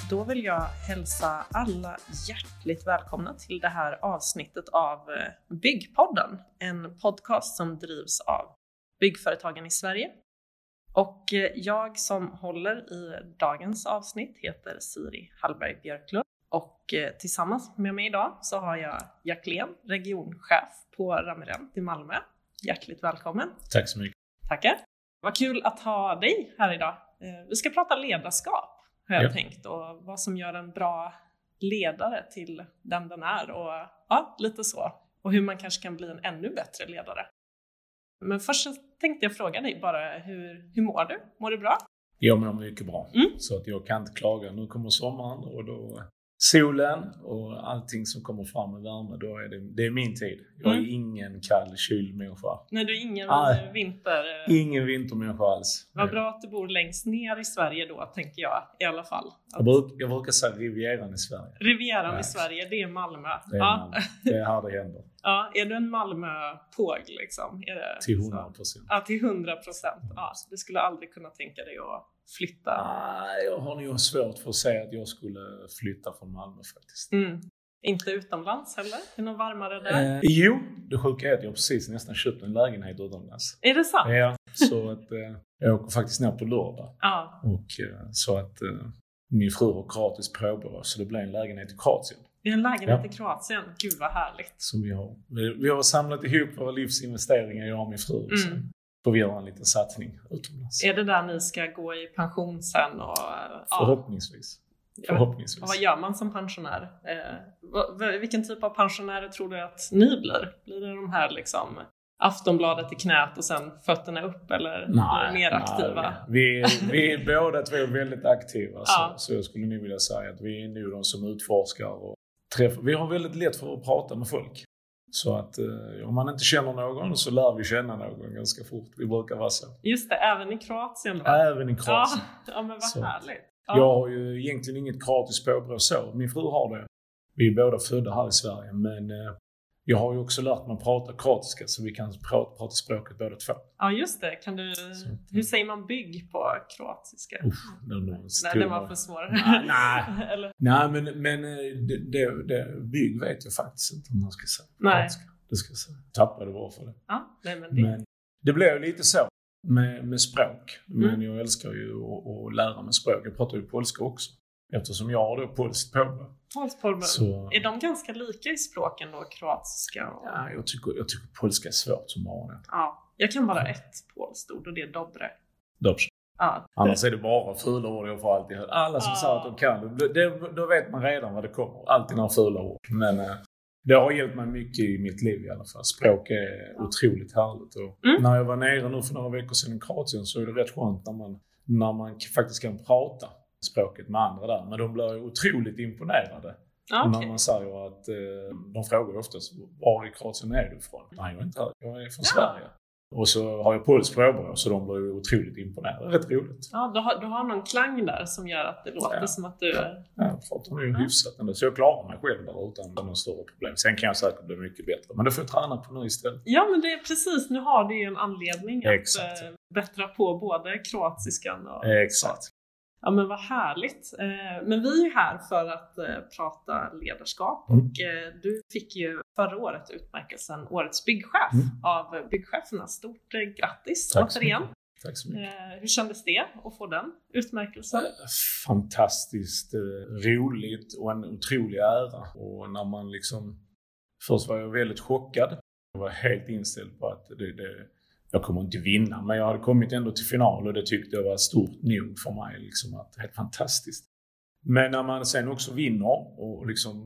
Då vill jag hälsa alla hjärtligt välkomna till det här avsnittet av Byggpodden. En podcast som drivs av byggföretagen i Sverige. Och jag som håller i dagens avsnitt heter Siri Hallberg Björklund. Och tillsammans med mig idag så har jag Jacqueline, regionchef på Ramirent i Malmö. Hjärtligt välkommen. Tack så mycket. Tackar. Vad kul att ha dig här idag. Vi ska prata ledarskap. Har jag tänkt, och vad som gör en bra ledare till den är och lite så. Och hur man kanske kan bli en ännu bättre ledare. Men först så tänkte jag fråga dig bara, hur mår du? Mår du bra? Jag mår mycket bra, så att jag kan inte klaga. Nu kommer sommaren och då solen och allting som kommer fram med värme, då är det är min tid. Jag är ingen kall kylmänniska. Nej, du är ingen vinter... Ingen vintermänniska alls. Vad bra att du bor längst ner i Sverige då, tänker jag i alla fall. Jag brukar säga Rivieran i Sverige. Rivieran i Sverige, det är Malmö. Det är Malmö. Det är här det händer. Ja, är du en Malmö-påg liksom? Är det, till 100%. Ja, till 100%. Ja, du skulle aldrig kunna tänka dig att flytta? Nej, jag har nog svårt för att säga att jag skulle flytta från Malmö faktiskt. Inte utomlands heller? Är någon varmare där? Jo, det sjuka är att jag precis nästan köpt en lägenhet utomlands. Är det sant? Ja, så att jag åker faktiskt ner på lördag. Ja. Och så att min fru har kroatiskt påbörjat, så det blir en lägenhet i Kroatien. Det är en lägenhet i Kroatien. Gud vad härligt. Så vi har samlat ihop våra livsinvesteringar, jag och min fru. Så får vi göra en liten satsning utomlands. Är det där ni ska gå i pension sen? Och, Förhoppningsvis. Och vad gör man som pensionär? Vilken typ av pensionärer tror du att ni blir? Blir det de här liksom Aftonbladet i knät och sen fötterna upp, eller mer aktiva? Vi är båda två väldigt aktiva. Så jag skulle nog vilja säga att vi är nu de som utforskar och träffar. Vi har väldigt lätt för att prata med folk. Så att om man inte känner någon så lär vi känna någon ganska fort. Vi brukar vara så. Just det, även i Kroatien va? Även i Kroatien. Ja, men vad härligt. Ja. Jag har ju egentligen inget kroatiskt påbrå så. Min fru har det. Vi är båda födda här i Sverige. Men jag har ju också lärt mig prata kroatiska, så vi kan prata språket båda två. Ja, just det. Hur säger man bygg på kroatiska? Den var för svår. Nej, men det bygg vet jag faktiskt inte om man ska säga. Nej. Det ska jag säga. Tappade bara för det. Ja, men det blev ju lite så med språk. Men jag älskar ju att lära mig språk. Jag pratar ju polska också. Eftersom jag har då polskt påbrå. Så... Är de ganska lika i språken då, kroatiska? Ja, jag tycker polska är svårt som vanligt. Ja, jag kan bara ett polskt ord och det är dobre. Dobrze. Ja. Annars är det bara fula ord jag får alltid höra. Alla som säger att de kan, då vet man redan vad det kommer. Alltid några fula ord. Men det har hjälpt mig mycket i mitt liv i alla fall. Språk är otroligt härligt. Och när jag var nere nu för några veckor sedan i Kroatien så är det rätt skönt när man faktiskt kan prata språket med andra där. Men de blir otroligt imponerade. När man säger att de frågar oftast, var i Kroatien är du ifrån? Nej, jag är inte här. Jag är från Sverige. Och så har jag polskt påbrå, så de blir otroligt imponerade. Rätt roligt. Ja, du har någon klang där som gör att det låter som att du... Ja, jag pratar ju hyfsat ändå. Så jag klarar mig själv där utan någon större problem. Sen kan jag säga att det blir mycket bättre. Men det får jag träna på nu istället. Ja, men det är precis. Nu har du ju en anledning att bättra på både kroatiskan och... Exakt. Ja, men vad härligt. Men vi är ju här för att prata ledarskap. Och du fick ju förra året utmärkelsen Årets byggchef av byggcheferna. Stort grattis återigen. Tack så mycket. Hur kändes det att få den utmärkelsen? Fantastiskt roligt och en otrolig ära. Och när man först var jag väldigt chockad. Jag var helt inställd på att jag kommer inte vinna, men jag hade kommit ändå till final och det tyckte jag var stort nog för mig. Att det är helt fantastiskt. Men när man sen också vinner och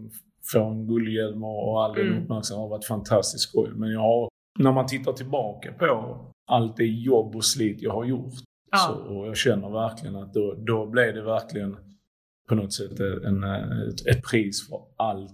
får en guldhjälm och all den uppmärksamhet har varit fantastiskt skoj. Men när man tittar tillbaka på allt det jobb och slit jag har gjort och jag känner verkligen att då blev det verkligen på något sätt ett pris för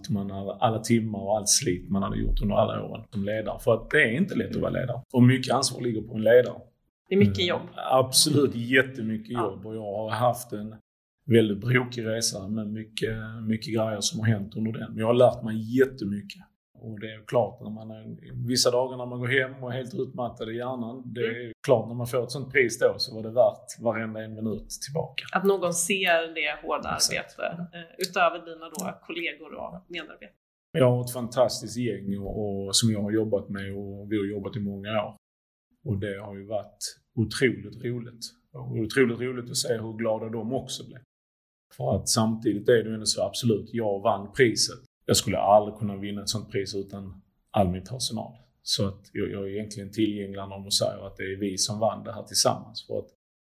alla timmar och allt slit man hade gjort under alla åren som ledare. För att det är inte lätt att vara ledare. Och mycket ansvar ligger på en ledare. Det är mycket jobb. Absolut, jättemycket jobb. Och jag har haft en väldigt brokig resa med mycket grejer som har hänt under den. Men jag har lärt mig jättemycket. Och det är klart när man vissa dagar när man går hem och är helt utmattad i hjärnan, det är klart när man får ett sånt pris då så var det värt varenda en minut tillbaka. Att någon ser det hårda arbete utöver dina då kollegor och medarbetare. Jag har ett fantastiskt gäng och som jag har jobbat med och vi har jobbat i många år. Och det har ju varit otroligt roligt. Och otroligt roligt att se hur glada de också blev. För att samtidigt är det ändå så absolut, jag vann priset. Jag skulle aldrig kunna vinna ett sånt pris utan all min personal. Så att jag är egentligen tillgänglig när de säger att det är vi som vann det här tillsammans. För att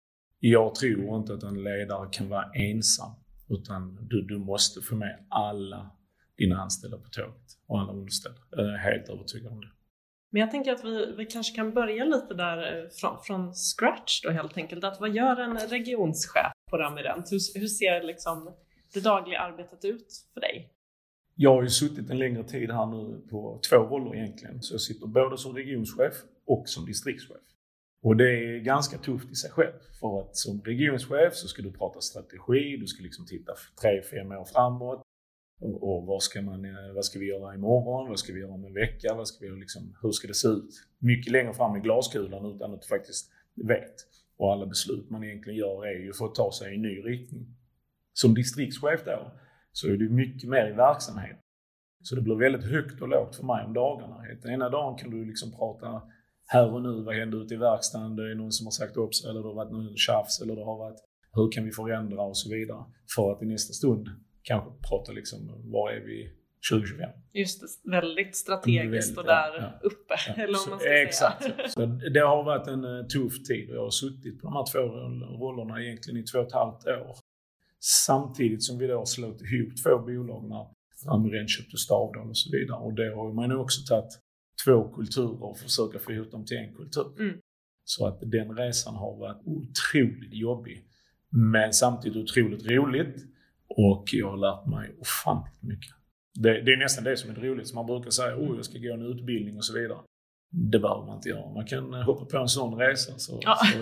jag tror inte att en ledare kan vara ensam. Utan du måste få med alla dina anställda på tåget och alla underställda. Jag är helt övertygad om det. Men jag tänker att vi kanske kan börja lite där från scratch då helt enkelt. Att vad gör en regionschef på Ramirent? Hur ser liksom det dagliga arbetet ut för dig? Jag har ju suttit en längre tid här nu på 2 roller egentligen. Så jag sitter både som regionschef och som distriktschef. Och det är ganska tufft i sig själv. För att som regionschef så ska du prata strategi, du ska liksom titta 3-5 år framåt. Och vad ska vi göra imorgon? Vad ska vi göra om en vecka? Hur ska det se ut? Mycket längre fram i glaskulan utan att du faktiskt vet. Och alla beslut man egentligen gör är ju för att ta sig i en ny riktning. Som distriktschef då så är det mycket mer i verksamhet. Så det blir väldigt högt och lågt för mig om dagarna. Den ena dagen kan du liksom prata här och nu. Vad händer ute i verkstaden? Det är någon som har sagt upp sig eller det har varit någon tjafs eller det har varit hur kan vi förändra och så vidare. För att i nästa stund kanske prata liksom, var är vi 2025? Just det, väldigt strategiskt och där uppe. Eller om man ska exakt. säga. Så det har varit en tuff tid och jag har suttit på de här 2 rollerna egentligen i 2,5 år. Samtidigt som vi då har slått ihop 2 bolag när Ramirent köpte Stavdal och så vidare. Och det har man också tagit 2 kulturer och försöka få ihop dem till en kultur. Så att den resan har varit otroligt jobbig. Men samtidigt otroligt roligt. Och jag har lärt mig ofantligt mycket. Det är nästan det som är roligt. Som man brukar säga, jag ska gå en utbildning och så vidare. Det behöver man inte göra. Man kan hoppa på en sån resa. Så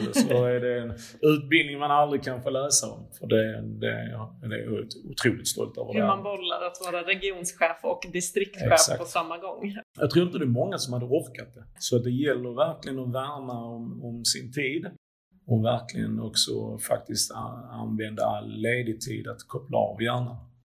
är det en utbildning man aldrig kan få läsa om. För det är otroligt stolt över. Hur man bollar att vara regionschef och distriktschef på samma gång. Jag tror inte det är många som hade orkat det. Så det gäller verkligen att värna om sin tid. Och verkligen också faktiskt använda all ledig tid att koppla av hjärnan.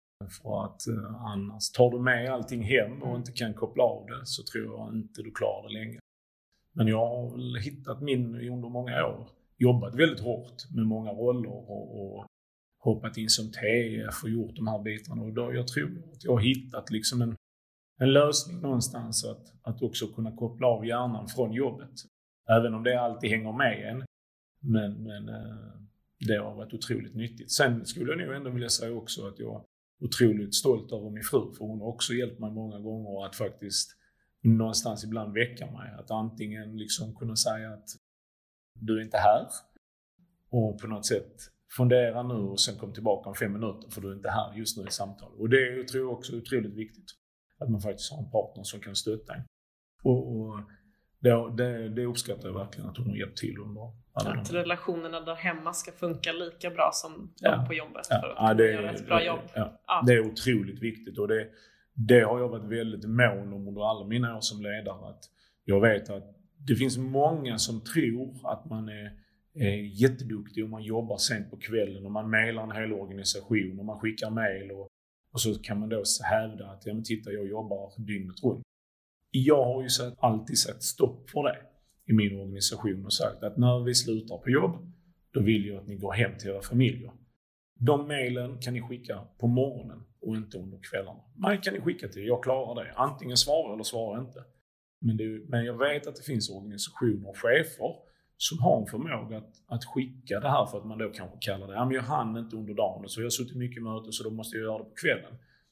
För att annars tar du med allting hem och inte kan koppla av det så tror jag inte du klarar det länge. Men jag har väl hittat under många år. Jobbat väldigt hårt med många roller och hoppat in som TF och gjort de här bitarna. Och då jag tror att jag har hittat liksom en lösning någonstans att också kunna koppla av hjärnan från jobbet. Även om det alltid hänger med en. Men det har varit otroligt nyttigt. Sen skulle jag nog ändå vilja säga också att jag är otroligt stolt över min fru. För hon har också hjälpt mig många gånger att faktiskt någonstans ibland väcka mig. Att antingen liksom kunna säga att du är inte här. Och på något sätt fundera nu och sen kom tillbaka om 5 minuter. För du är inte här just nu i samtal. Och det är, jag tror också otroligt viktigt. Att man faktiskt har en partner som kan stötta en. Och det uppskattar jag verkligen att hon har hjälpt till under alla att relationerna där hemma ska funka lika bra som på jobbet för att göra ett bra jobb. Det är otroligt viktigt och det har jag varit väldigt mån om under alla mina år som ledare. Att jag vet att det finns många som tror att man är jätteduktig om man jobbar sent på kvällen och man mejlar en hel organisation och man skickar mejl och så kan man då hävda att titta, jag jobbar dygnet runt. Jag har ju alltid sett stopp för det i min organisation och sagt att när vi slutar på jobb, då vill jag att ni går hem till era familjer. De mejlen kan ni skicka på morgonen och inte under kvällarna. Man kan ni skicka till, jag klarar det. Antingen svara eller svara inte. Men jag vet att det finns organisationer och chefer som har en förmåga att skicka det här för att man då kanske kallar det. Men jag hann inte under dagen så jag har suttit mycket möte så då måste jag göra det på kvällen.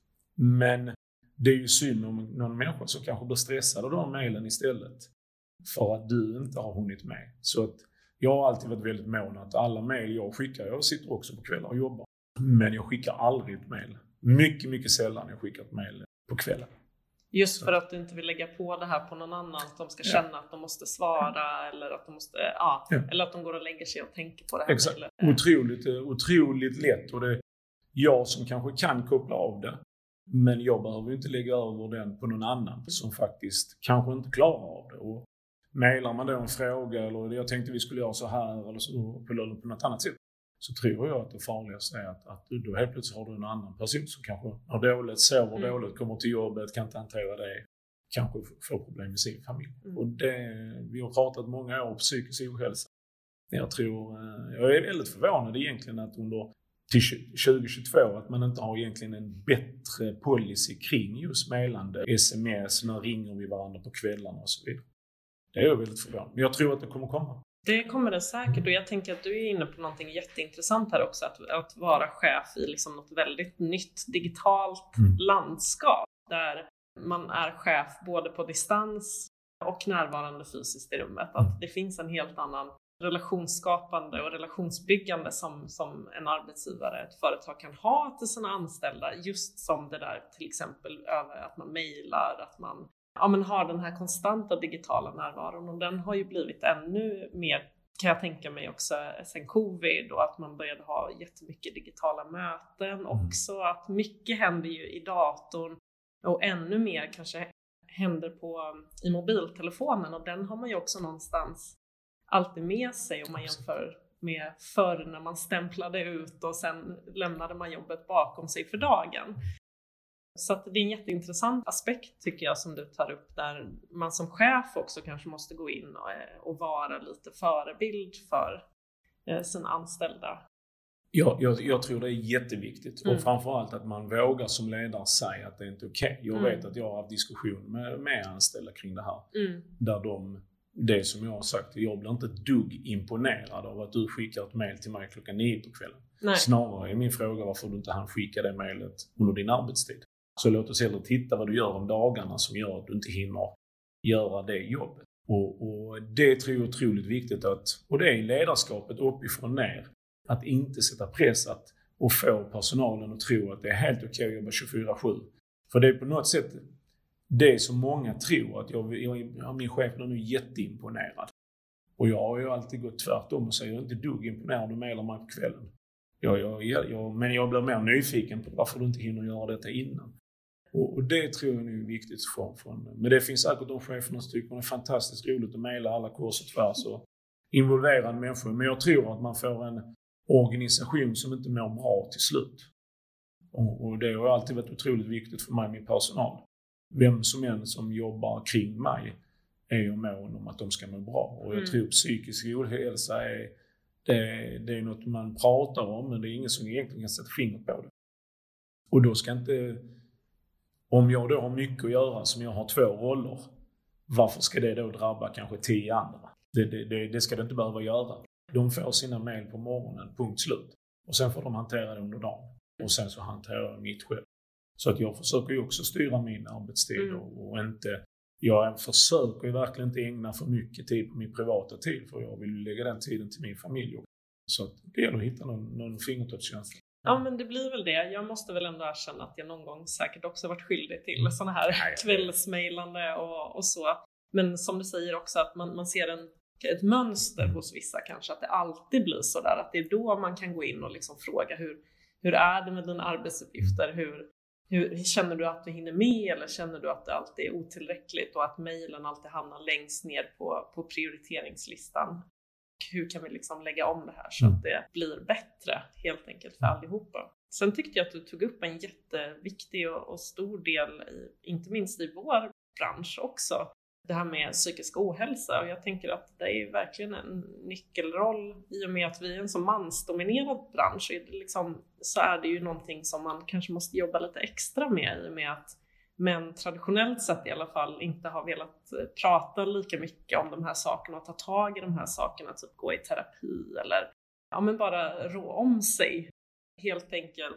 Men det är ju synd om någon människa som kanske blir stressad av de mejlen istället. För att du inte har hunnit med. Så att jag har alltid varit väldigt mån att alla mejl jag skickar, jag sitter också på kvällar och jobbar. Men jag skickar aldrig ett mejl. Mycket, mycket sällan jag skickar ett mejl på kvällen. Just för att du inte vill lägga på det här på någon annan. Att de ska känna att de måste svara eller att de måste, eller att de går och lägger sig och tänker på det här. Exakt. Otroligt lätt. Och det är jag som kanske kan koppla av det. Men jag behöver ju inte lägga över den på någon annan som faktiskt kanske inte klarar av det. Och mejlar man då en fråga eller jag tänkte vi skulle göra så här eller så på något annat sätt, så tror jag att det farligaste är att då helt plötsligt har du en annan person som kanske har dåligt, sover dåligt, kommer till jobbet, kan inte hantera det, kanske får problem med sin familj. Och vi har pratat många år om psykisk ohälsa. Jag är väldigt förvånad egentligen att till 2022 att man inte har egentligen en bättre policy kring just mejlande, sms, när ringer vi varandra på kvällarna och så vidare. Det är jag väldigt förvånad. Men jag tror att det kommer komma. Det kommer det säkert, och jag tänker att du är inne på någonting jätteintressant här också, att vara chef i liksom något väldigt nytt digitalt landskap där man är chef både på distans och närvarande fysiskt i rummet. Att det finns en helt annan relationsskapande och relationsbyggande som en arbetsgivare, ett företag kan ha till sina anställda, just som det där till exempel över att man mejlar, att man har den här konstanta digitala närvaron, och den har ju blivit ännu mer, kan jag tänka mig också sen covid, och att man började ha jättemycket digitala möten också, att mycket händer ju i datorn och ännu mer kanske händer i mobiltelefonen, och den har man ju också någonstans alltid med sig om man jämför med förr när man stämplade ut och sen lämnade man jobbet bakom sig för dagen. Så att det är en jätteintressant aspekt tycker jag som du tar upp, där man som chef också kanske måste gå in och vara lite förebild för sina anställda. Jag tror det är jätteviktigt och framförallt att man vågar som ledare säga att det är inte okej. Jag vet att jag har haft diskussion med anställda kring det här. Där det som jag har sagt, jag blir inte ett dugg imponerad av att du skickar ett mejl till mig 9:00 på kvällen. Nej. Snarare är min fråga varför du inte hann skicka det mejlet under din arbetstid. Så låt oss hellre titta vad du gör om dagarna som gör att du inte hinner göra det jobbet. Och det tror jag är otroligt viktigt och det är ledarskapet uppifrån ner. Att inte sätta press och få personalen att tro att det är helt okej att jobba 24/7. För det är på något sätt det som många tror, att min chef är nu jätteimponerad. Och jag har ju alltid gått tvärtom och säger jag är inte dugg imponerad och mejlar mig på kvällen. Men jag blir mer nyfiken på varför du inte hinner göra detta innan. Och det tror jag är viktigt men det finns säkert de cheferna som tycker det är fantastiskt roligt att mejla alla kors och tvärs och involvera människor. Men jag tror att man får en organisation som inte mår bra till slut. Och det har alltid varit otroligt viktigt för mig och min personal. Vem som än som jobbar kring mig är jag mån om att de ska må bra. Och jag tror psykisk ohälsa det är något man pratar om, men det är ingen som egentligen kan sätta fingret på det. Och då ska inte, om jag då har mycket att göra som jag har 2 roller, varför ska det då drabba kanske 10 andra? Det ska det inte behöva göra. De får sina mejl på morgonen, punkt slut. Och sen får de hantera det under dagen. Och sen så hanterar jag mitt själv. Så att jag försöker ju också styra min arbetstid och inte... Jag försöker ju verkligen inte ägna för mycket tid på min privata tid, för jag vill lägga den tiden till min familj. Så att det gäller att hitta någon fingertoppskänsla. Ja, men det blir väl det. Jag måste väl ändå erkänna att jag någon gång säkert också varit skyldig till sådana här kvällsmejlande och så. Men som du säger också att man ser ett mönster hos vissa kanske, att det alltid blir så där, att det är då man kan gå in och liksom fråga hur är det med dina arbetsuppgifter, hur känner du att du hinner med, eller känner du att det alltid är otillräckligt och att mejlen alltid hamnar längst ner på prioriteringslistan. Hur kan vi liksom lägga om det här så att det blir bättre helt enkelt för allihopa. Sen tyckte jag att du tog upp en jätteviktig och stor del, inte minst i vår bransch också, det här med psykisk ohälsa. Och jag tänker att det är verkligen en nyckelroll i och med att vi är en så mansdominerad bransch. Så är det ju någonting som man kanske måste jobba lite extra med, i och med att män traditionellt sett i alla fall inte har velat prata lika mycket om de här sakerna och ta tag i de här sakerna, typ gå i terapi eller bara rå om sig helt enkelt,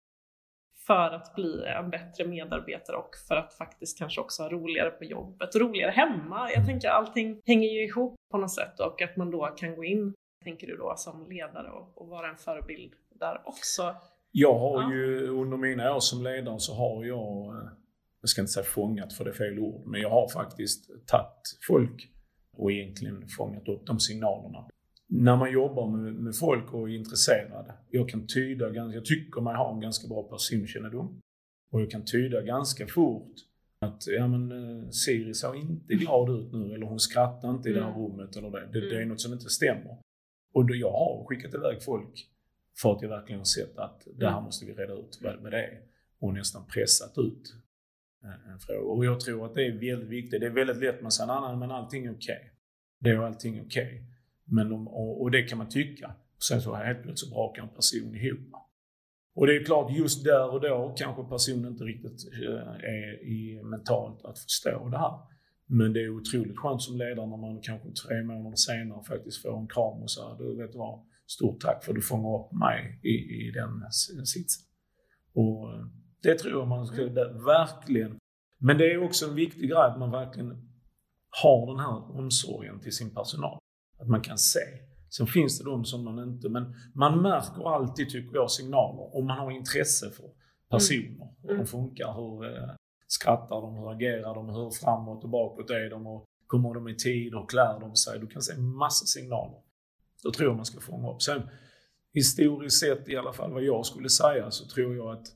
för att bli en bättre medarbetare och för att faktiskt kanske också ha roligare på jobbet och roligare hemma. Jag tänker allting hänger ju ihop på något sätt, och att man då kan gå in, tänker du då, som ledare och vara en förebild där också. Jag har ju under mina år som ledare så har jag ska inte säga fångat för det är fel ord, men jag har faktiskt tagit folk och egentligen fångat upp de signalerna. När man jobbar med folk och är intresserad, jag kan tycka man har en ganska bra personkännedom. Och jag kan tyda ganska fort att Siri såg inte glad ut nu, eller hon skrattar inte i det här rummet, eller det är något som inte stämmer. Och då jag har skickat iväg folk för att jag verkligen har sett att det här måste vi reda ut med det. Och nästan pressat ut en fråga. Och jag tror att det är väldigt viktigt. Det är väldigt lätt med säga, men allting är okej. Det är allting okej. Men och det kan man tycka. Sen så helt plötsligt så brakar en person ihop. Och det är klart, just där och då kanske personen inte riktigt är i mentalt att förstå det här. Men det är otroligt skönt som ledare när man kanske 3 månader senare faktiskt får en kram och så du vet vad, stort tack för att du fångar upp mig i den sitsen. Och det tror jag man ska verkligen. Men det är också en viktig grej att man verkligen har den här omsorgen till sin personal. Att man kan se. Sen finns det de som man inte, men man märker alltid, tycker jag, signaler om man har intresse för personer. Hur de funkar, hur skrattar de, hur agerar de, hur framåt och bakåt är de, och kommer de i tid och klär de sig. Du kan se massa signaler. Då tror jag man ska fånga upp. Sen historiskt sett, i alla fall vad jag skulle säga, så tror jag att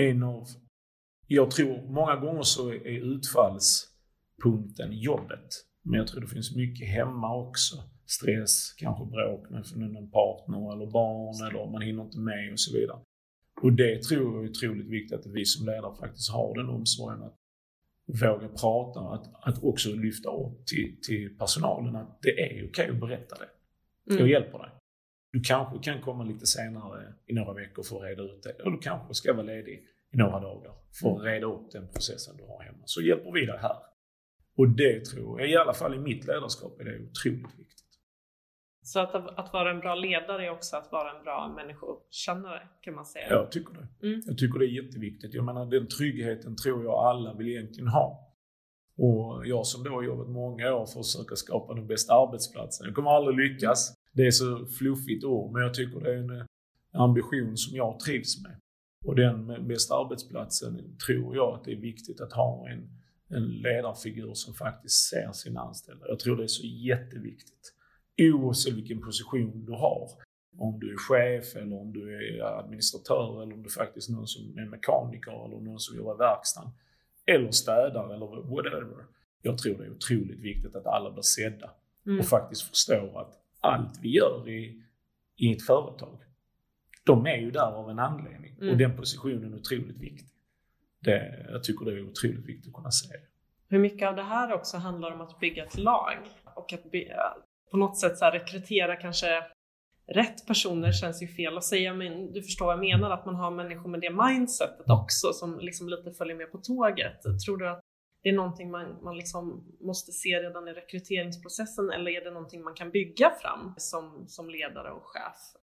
jag tror många gånger så är utfallspunkten jobbet. Men jag tror det finns mycket hemma också. Stress, kanske bråk med en partner eller barn, eller man hinner inte med och så vidare. Och det tror jag är otroligt viktigt att vi som ledare faktiskt har den omsorgen att våga prata, att också lyfta upp till personalen att det är okej att berätta det. Jag hjälper dig. Du kanske kan komma lite senare i några veckor för att reda ut det. Eller du kanske ska vara ledig i några dagar för att reda upp den processen du har hemma. Så hjälper vi dig här. Och det tror jag, i alla fall i mitt ledarskap, är det otroligt viktigt. Så att vara en bra ledare är också att vara en bra människokännare, kan man säga. Jag tycker det. Jag tycker det är jätteviktigt. Jag menar, den tryggheten tror jag alla vill egentligen ha. Och jag som då har jobbat många år för att försöka skapa den bästa arbetsplatsen. Jag kommer aldrig lyckas. Det är så fluffigt ord, men jag tycker det är en ambition som jag trivs med. Och den bästa arbetsplatsen tror jag att det är viktigt att ha en ledarfigur som faktiskt ser sina anställda. Jag tror det är så jätteviktigt. Oavsett vilken position du har. Om du är chef, eller om du är administratör, eller om du faktiskt är någon som är mekaniker, eller någon som jobbar i verkstaden, eller städare, eller whatever. Jag tror det är otroligt viktigt att alla blir sedda och faktiskt förstår att allt vi gör i ett företag, de är ju där av en anledning. Och den positionen är otroligt viktig. Jag tycker det är otroligt viktigt att kunna se. Hur mycket av det här också handlar om att bygga ett lag och att på något sätt så här rekrytera kanske rätt personer, känns ju fel att säga, men du förstår vad jag menar, att man har människor med det mindsetet också som liksom lite följer med på tåget. Tror du att det är någonting man liksom måste se redan i rekryteringsprocessen, eller är det någonting man kan bygga fram som ledare och chef?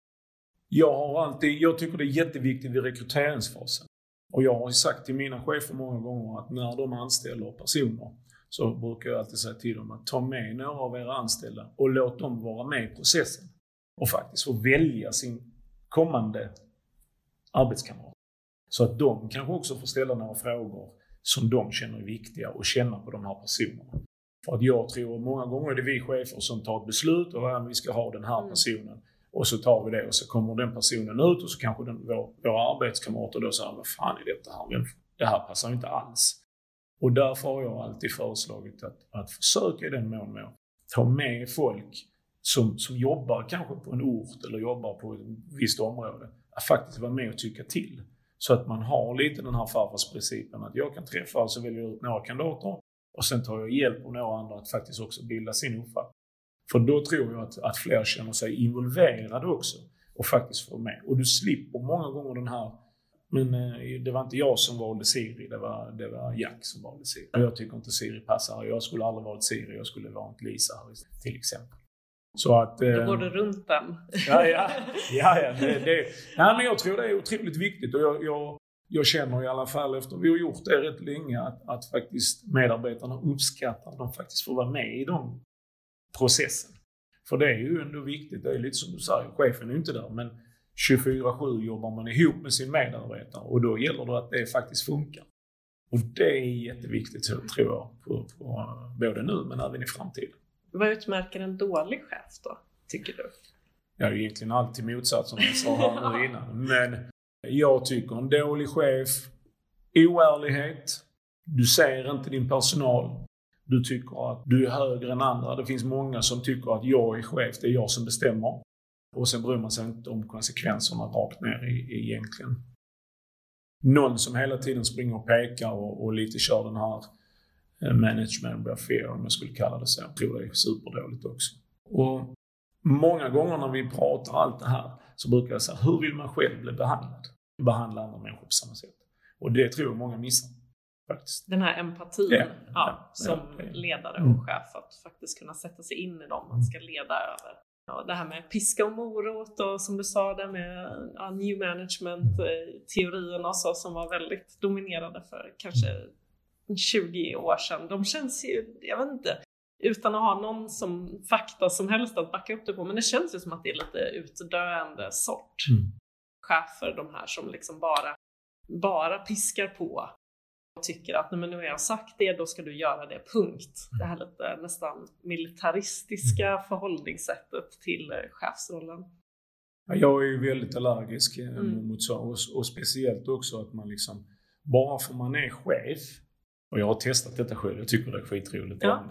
Jag tycker det är jätteviktigt vid rekryteringsfasen. Och jag har ju sagt till mina chefer många gånger att när de anställer personer så brukar jag alltid säga till dem att ta med några av era anställda och låt dem vara med i processen. Och faktiskt få välja sin kommande arbetskamrat. Så att de kanske också får ställa några frågor som de känner är viktiga och känna på de här personerna. För att jag tror många gånger är det vi chefer som tar ett beslut och att vi ska ha den här personen. Och så tar vi det och så kommer den personen ut och så kanske våra arbetskamrater då säger, vad fan är detta här? Det här passar inte alls. Och därför har jag alltid föreslagit att försöka i den mån med att ta med folk som jobbar kanske på en ort eller jobbar på ett visst område, att faktiskt vara med och tycka till. Så att man har lite den här farfarsprincipen att jag kan träffa och så väljer jag ut några kandidater och sen tar jag hjälp av några andra att faktiskt också bilda sin uppfattning. För då tror jag att fler känner sig involverade också och faktiskt får med. Och du slipper många gånger den här, men det var inte jag som valde Siri, det var Jack som valde Siri. Jag tycker inte Siri passar. Jag skulle aldrig valt Siri, jag skulle valt Lisa till exempel. Så att, då går du runt den. Ja. Men jag tror det är otroligt viktigt. Och jag känner i alla fall efter vi har gjort det rätt länge att faktiskt medarbetarna uppskattar att de faktiskt får vara med i de processen. För det är ju ändå viktigt. Det är lite som du säger, chefen är inte där, men 24/7 jobbar man ihop med sin medarbetare och då gäller det att det faktiskt funkar. Och det är jätteviktigt, tror jag, på både nu men även i framtiden. Vad utmärker en dålig chef då, tycker du? Jag är egentligen alltid motsatsen som jag sa här nu innan. Men jag tycker en dålig chef oärlighet. Du ser inte din personal. Du tycker att du är högre än andra. Det finns många som tycker att jag är chef, det är jag som bestämmer. Och sen bryr man sig inte om konsekvenserna rakt ner egentligen. Någon som hela tiden springer och pekar och lite kör den här management by fear, om jag skulle kalla det så. Jag tror det är superdåligt också. Och många gånger när vi pratar allt det här så brukar jag säga, hur vill man själv bli behandlad? Behandla andra människor på samma sätt. Och det tror jag många missar. Faktiskt. Den här empatin som ledare och chef, att faktiskt kunna sätta sig in i dem man ska leda över. Ja, det här med piska och morot och som du sa där med new management-teorierna och så, som var väldigt dominerade för kanske 20 år sedan. De känns ju, jag vet inte, utan att ha någon som fakta som helst att backa upp det på, men det känns ju som att det är lite utdöende sort. Chefer, de här som liksom bara piskar på och tycker att men nu har jag sagt det, då ska du göra det, punkt. Det här lite nästan militaristiska förhållningssättet till chefsrollen. Jag är ju väldigt allergisk mot så, och speciellt också att man liksom, bara för man är chef, och jag har testat detta själv, jag tycker det är skitroligt. Ja.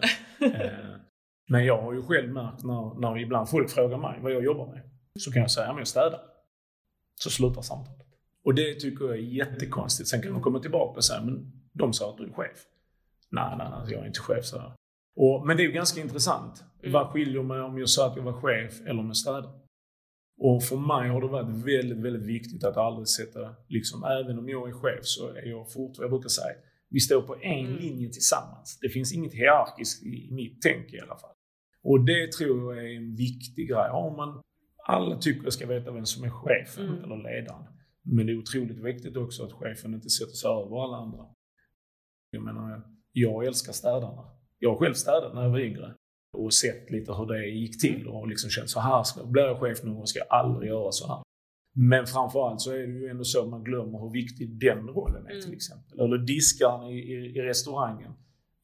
Men jag har ju själv märkt när ibland folk frågar mig vad jag jobbar med, så kan jag säga att jag städar. Så slutar samtalet. Och det tycker jag är jättekonstigt. Sen kan man komma tillbaka och säga, men de sa att du är chef. Nej, jag är inte chef, så här. Men det är ju ganska intressant. Vad skiljer mig om jag sa att jag var chef eller om jag städar? Och för mig har det varit väldigt, väldigt viktigt att aldrig sätta, liksom, även om jag är chef så är jag fortfarande, jag brukar säga, vi står på en linje tillsammans. Det finns inget hierarkiskt i mitt tänk i alla fall. Och det tror jag är en viktig grej. Alla tycker jag ska veta vem som är chefen eller ledaren. Men det är otroligt viktigt också att chefen inte sätter sig över alla andra. Jag menar, jag älskar städarna. Jag har själv städat när jag var yngre. Och sett lite hur det gick till. Och liksom känt så här, blir jag chef nu och ska aldrig göra så här. Men framförallt så är det ju ändå så att man glömmer hur viktig den rollen är till exempel. Eller diskaren i restaurangen.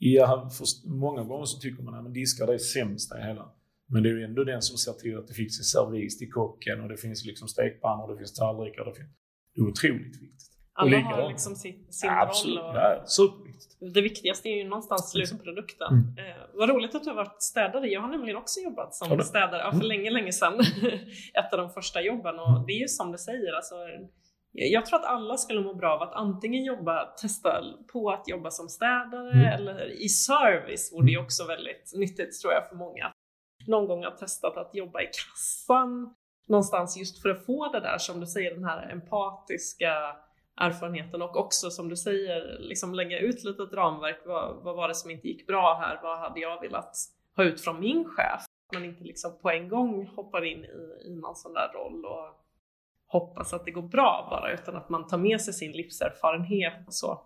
Många gånger så tycker man att diskar är sämsta i hela. Men det är ju ändå den som ser till att det finns en servis till kocken och det finns liksom stekpannor och det finns tallrikar. Det är otroligt viktigt. Alla har liksom sin roll. Och ja, superviktigt. Det viktigaste är ju någonstans slutprodukten. Vad roligt att du har varit städare. Jag har nämligen också jobbat som städare för länge sedan. Ett av de första jobben. Och det är ju som du säger. Alltså, jag tror att alla skulle må bra av att antingen testa på att jobba som städare eller i service. Och det är också väldigt nyttigt, tror jag, för många. Någon gång har testat att jobba i kassan någonstans, just för att få det där, som du säger, den här empatiska erfarenheten, och också som du säger, liksom lägga ut lite ett ramverk. Vad var det som inte gick bra här? Vad hade jag velat ha ut från min chef? Man inte liksom på en gång hoppar in i någon sån där roll och hoppas att det går bra bara, utan att man tar med sig sin livserfarenhet och så.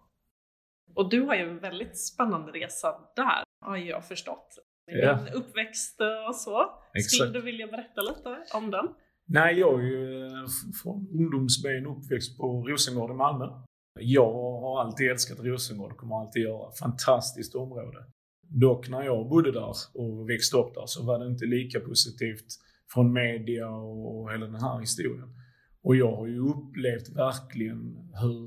Och du har ju en väldigt spännande resa där, har jag förstått. Din uppväxt och så. Exakt. Skulle du vilja berätta lite om den? Nej, jag är ju från ungdomsben uppväxt på Rosengård i Malmö. Jag har alltid älskat Rosengård och kommer alltid göra. Fantastiskt område. Dock när jag bodde där och växte upp där så var det inte lika positivt från media och hela den här historien. Och jag har ju upplevt verkligen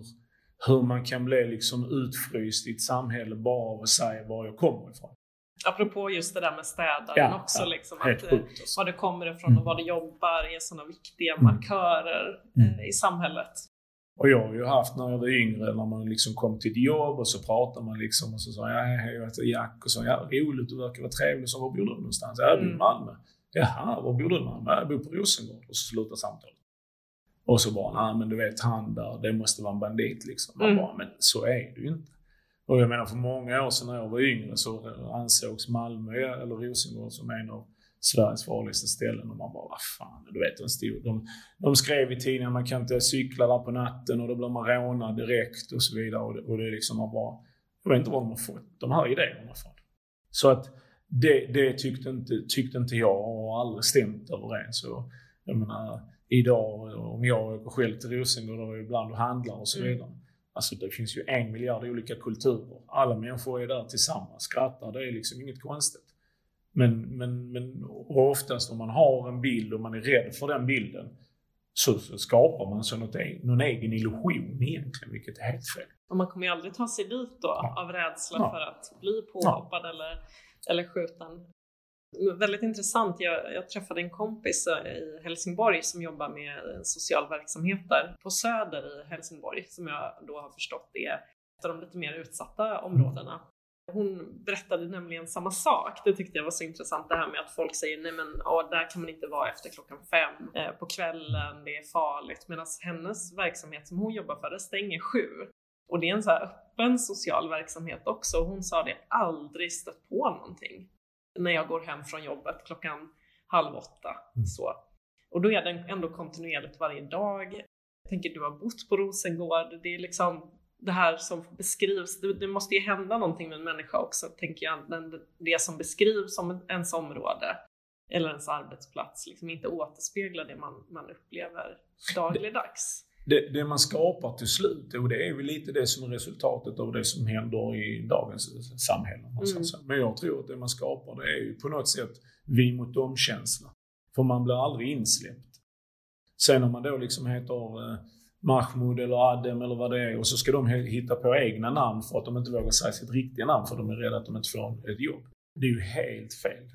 hur man kan bli liksom utfryst i ett samhälle bara av att säga var jag kommer ifrån. Apropå just det där med städaren också, liksom, att var det kommer ifrån och var det jobbar är sådana viktiga markörer i samhället. Och jag har ju haft, när jag var yngre, när man liksom kom till ett jobb och så pratar man liksom och så sa jag heter Jack och så, roligt, du verkar vara trevlig, så var bor du någonstans? Jag bor i Malmö. Jaha, var bor du i Malmö? Jag bor på Rosengård. Och så slutar samtalet. Och så bara, men du vet, han där, det måste vara en bandit liksom. Man bara, men så är det ju inte. Och jag menar, för många år sedan när jag var yngre så ansågs Malmö eller Rosengård som en av Sveriges farligaste ställen. Och man bara, vad fan, du vet, de skrev i tidningen, man kan inte cykla där på natten och då blir man rånad direkt och så vidare. Och det är liksom, man bara, jag vet inte vad de har fått de här idéerna från. Så att det tyckte inte jag, och aldrig stämt överens. Så jag menar, idag om jag åker själv till Rosengård och ibland och handlar och så vidare. Alltså det finns ju 1 miljard olika kulturer. Alla människor är där tillsammans, skrattar, det är liksom inget konstigt. Men oftast om man har en bild och man är rädd för den bilden, så skapar man så någon egen illusion egentligen, vilket är helt fel. Och man kommer ju aldrig ta sig dit då av rädsla för att bli påhoppad eller skjuten. Väldigt intressant. Jag träffade en kompis i Helsingborg som jobbar med social verksamhet där på Söder i Helsingborg, som jag då har förstått är ett av de lite mer utsatta områdena. Hon berättade nämligen samma sak. Det tyckte jag var så intressant, det här med att folk säger nej men där kan man inte vara efter 5:00 på kvällen, det är farligt. Medan hennes verksamhet som hon jobbar för, det stänger 7:00. Och det är en så här öppen social verksamhet också. Hon sa det, aldrig stött på någonting när jag går hem från jobbet 7:30. Så. Och då är den ändå kontinuerligt varje dag. Jag tänker, du har bott på Rosengård. Det är liksom det här som beskrivs. Det måste ju hända någonting med en människa också, tänker jag. Det som beskrivs som ens område eller ens arbetsplats liksom inte återspeglar det man upplever dagligdags. Det man skapar till slut, och det är väl lite det som är resultatet av det som händer i dagens samhälle. Men jag tror att det man skapar, det är ju på något sätt vi mot dem-känsla. För man blir aldrig insläppt. Sen om man då liksom heter Mahmoud eller Adem eller vad det är, och så ska de hitta på egna namn för att de inte vågar säga sitt riktiga namn för de är rädda att de inte får ett jobb. Det är ju helt fel.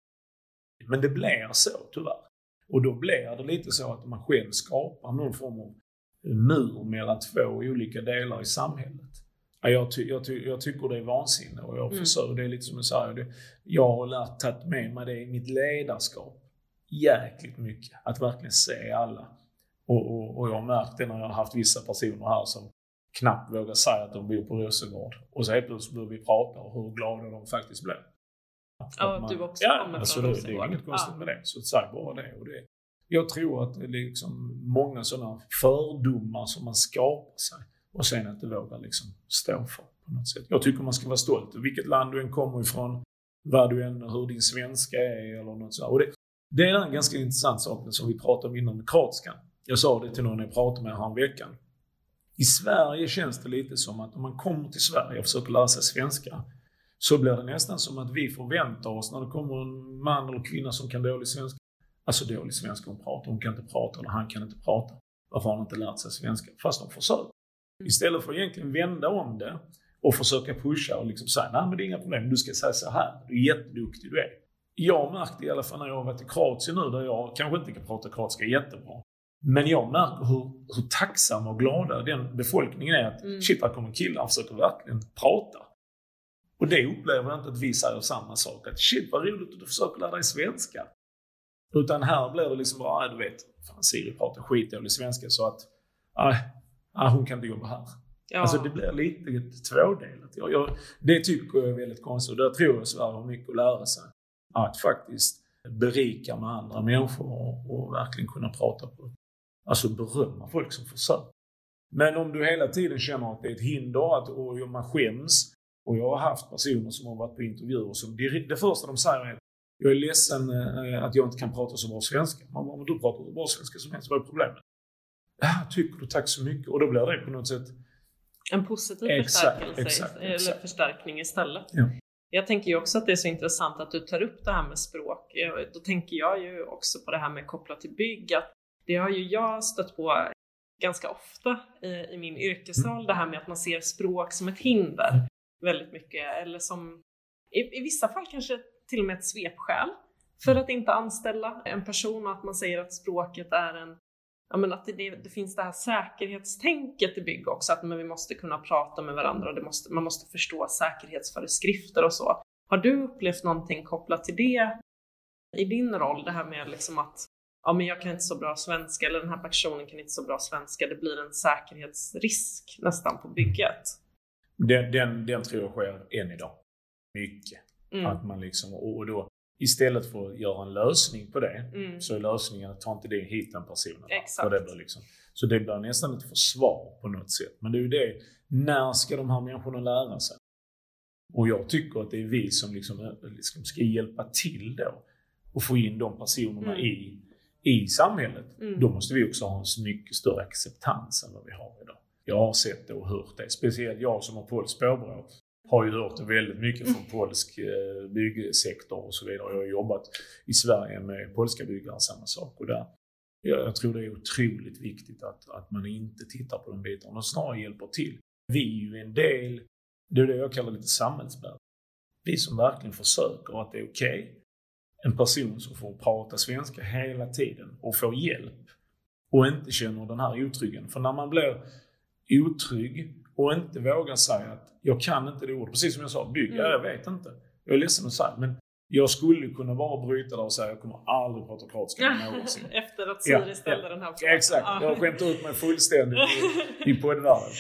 Men det blir så tyvärr. Och då blir det lite så att man själv skapar någon form av mur mellan två olika delar i samhället. Jag tycker det är vansinne, och jag försöker, det är lite som jag säger, jag har tagit med mig det i mitt ledarskap jäkligt mycket, att verkligen se alla. Och jag har märkt det när jag har haft vissa personer här som knappt vågar säga att de bor på Rosengård, och så helt plötsligt börjar vi prata om hur glada de faktiskt blir. Ja, du också kommer från Rosengård. Det är inget konstigt med det, så säg bara det. Och det. Jag tror att det är liksom många sådana fördomar som man skapar sig och sen inte vågar liksom stå för på något sätt. Jag tycker man ska vara stolt över vilket land du än kommer ifrån, hur din svenska är eller något så. Och det är en ganska intressant sak som vi pratade om inom kroatskan. Jag sa det till någon jag pratade med här veckan. I Sverige känns det lite som att om man kommer till Sverige och försöker lära sig svenska, så blir det nästan som att vi förväntar oss när det kommer en man eller kvinna som kan dålig svenska. Alltså dålig svenska hon kan inte prata, eller han kan inte prata. Varför har han inte lärt sig svenska? Fast de försöker. Istället för att egentligen vända om det och försöka pusha och liksom säga, nej men det är inga problem, du ska säga så här, du är jätteduktig, du är. Jag märkte i alla fall när jag har varit i Kroatien nu, där jag kanske inte kan prata kroatiska jättebra. Men jag märker hur tacksam och glada den befolkningen är att shit, här kommer en kille och försöker verkligen prata. Och det upplever jag inte att vi säger samma sak. Att shit, vad roligt att du försöker lära dig svenska. Utan här blir det liksom bara, du vet, fan Siri pratar skitdålig svenska så att hon kan inte jobba här. Ja. Alltså det blir lite tvådelat. Det tycker jag är väldigt konstigt. Och där tror jag Sverige har mycket att lära sig. Att faktiskt berika med andra människor och verkligen kunna prata på. Alltså berömma folk som försöker. Men om du hela tiden känner att det är ett hinder och man skäms. Och jag har haft personer som har varit på intervjuer som det första de säger är: jag är ledsen att jag inte kan prata så bra svenska. Man bara, men du pratar så bra svenska som helst, vad är problemet? Tycker du, tack så mycket. Och då blir det på något sätt en positiv förstärkning istället. Ja. Jag tänker ju också att det är så intressant att du tar upp det här med språk. Då tänker jag ju också på det här med kopplat till bygg. Att det har ju jag stött på ganska ofta i min yrkesroll. Det här med att man ser språk som ett hinder väldigt mycket. Eller som i vissa fall kanske till och med ett svepskäl för att inte anställa en person, och att man säger att språket är att det finns det här säkerhetstänket i bygg också, att vi måste kunna prata med varandra och man måste förstå säkerhetsföreskrifter och så. Har du upplevt någonting kopplat till det i din roll, det här med liksom att men jag kan inte så bra svenska, eller den här personen kan inte så bra svenska, det blir en säkerhetsrisk nästan på bygget? Den tror jag sker än idag. Mycket. Att man liksom, och då istället för att göra en lösning på det, så är lösningen att ta inte det hit den personen. Exakt. Det blir liksom, så det blir nästan ett försvar på något sätt. Men det är ju det, när ska de här människorna lära sig? Och jag tycker att det är vi som liksom ska hjälpa till då och få in de personerna i samhället. Då måste vi också ha en mycket större acceptans än vad vi har idag. Jag har sett det och hört det. Speciellt jag som har polskt påbrå har ju hört det väldigt mycket från polsk byggsektor och så vidare. Jag har jobbat i Sverige med polska byggare, samma sak. Och där Jag tror det är otroligt viktigt att man inte tittar på de bitarna och snarare hjälper till. Vi är ju en del, det är det jag kallar lite samhällsbärare. Vi som verkligen försöker att det är okej. En person som får prata svenska hela tiden och får hjälp och inte känner den här otryggen. För när man blir otrygg och inte vågar säga att jag kan inte det ordet, precis som jag sa, jag vet inte. Jag är ledsen att säga, men jag skulle kunna bara bryta där och säga jag kommer aldrig prata kroatiska någonsin. Efter att Siri ställde den här frågan. Exakt, jag har skämt ut mig fullständigt i poddvärlden.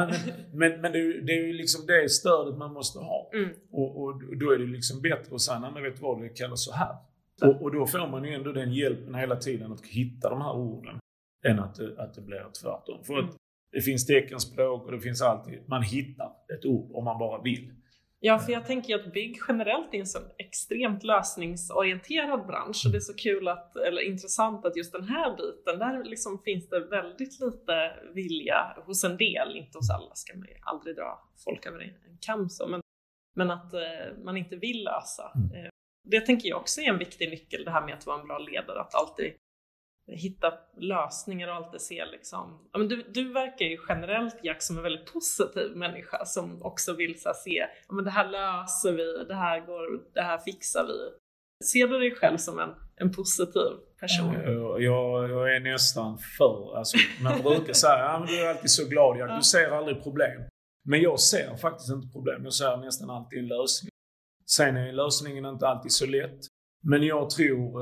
Men det är ju liksom det stödet man måste ha. Och då är det liksom bättre att säga, nej men vet du vad, det kallas så här. Och då får man ju ändå den hjälpen hela tiden att hitta de här orden än att det blir tvärtom. För att det finns teckenspråk och det finns alltid, man hittar ett ord om man bara vill. Ja, för jag tänker att bygg generellt är en så extremt lösningsorienterad bransch. Och det är så kul eller intressant att just den här biten, där liksom finns det väldigt lite vilja hos en del, inte hos alla, ska man ju aldrig dra folk över en kam så. Men att man inte vill lösa. Det tänker jag också är en viktig nyckel, det här med att vara en bra ledare, att alltid hitta lösningar och alltid se liksom. Ja, men du verkar ju generellt, Jack, som en väldigt positiv människa som också vill så här, se, ja, men det här löser vi, det här fixar vi. Ser du dig själv som en positiv person? Jag är nästan för, alltså, man brukar säga, ja, men du är alltid så glad, Jack, du ser aldrig problem. Men jag ser faktiskt inte problem, jag ser nästan alltid en lösning. Sen är lösningen inte alltid så lätt, men jag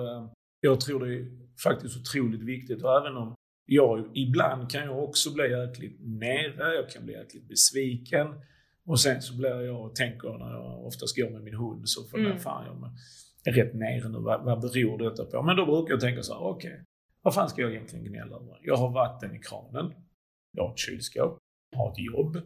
tror det är faktiskt otroligt viktigt, och även om ibland kan jag också bli jäkligt nere, jag kan bli jäkligt besviken, och sen så blir jag, tänker när jag oftast går med min hund, så får jag fan, jag är rätt nere nu, vad beror detta på? Men då brukar jag tänka så här, okej, vad fan ska jag egentligen gnälla över? Jag har vatten i kranen, jag har ett kylskåp, jag har ett jobb,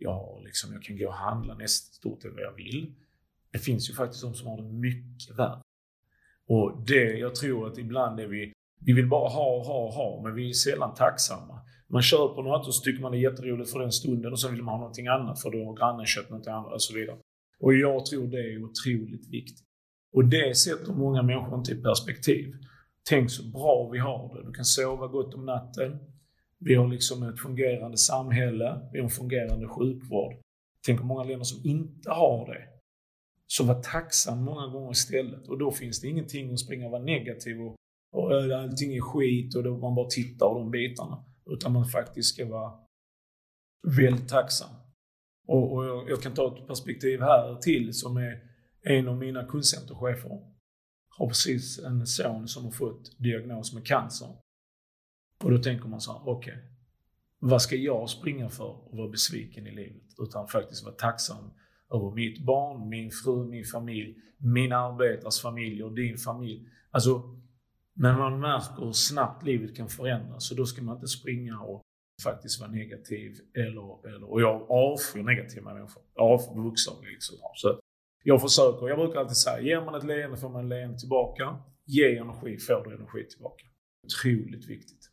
jag kan gå och handla nästan stort vad jag vill. Det finns ju faktiskt de som har det mycket värre. Och jag tror att ibland är vi vill bara ha, men vi är sällan tacksamma. Man kör på något och så tycker man det är jätteroligt för den stunden, och så vill man ha någonting annat för då har grannen köpt något annat och så vidare. Och jag tror det är otroligt viktigt. Och det sätter många människor inte i perspektiv. Tänk så bra vi har det. Du kan sova gott om natten. Vi har liksom ett fungerande samhälle. Vi har en fungerande sjukvård. Tänk på många länder som inte har det. Så var tacksam många gånger istället. Och då finns det ingenting att springa och vara negativ och allting är skit och då man bara tittar på de bitarna. Utan man faktiskt ska vara väldigt tacksam. Och jag kan ta ett perspektiv här till som är en av mina kundcenterchefer. Har precis en son som har fått diagnos med cancer. Och då tänker man så här, okej, vad ska jag springa för och vara besviken i livet? Utan faktiskt vara tacksam över mitt barn, min fru, min familj, min arbetares familj och din familj. Alltså, när man märker hur snabbt livet kan förändras, så då ska man inte springa och faktiskt vara negativ och jag avskyr negativa människor. Vuxna liksom. Så jag brukar alltid säga, ger man ett leende får man leende tillbaka. Ge energi får du energi tillbaka. Otroligt viktigt.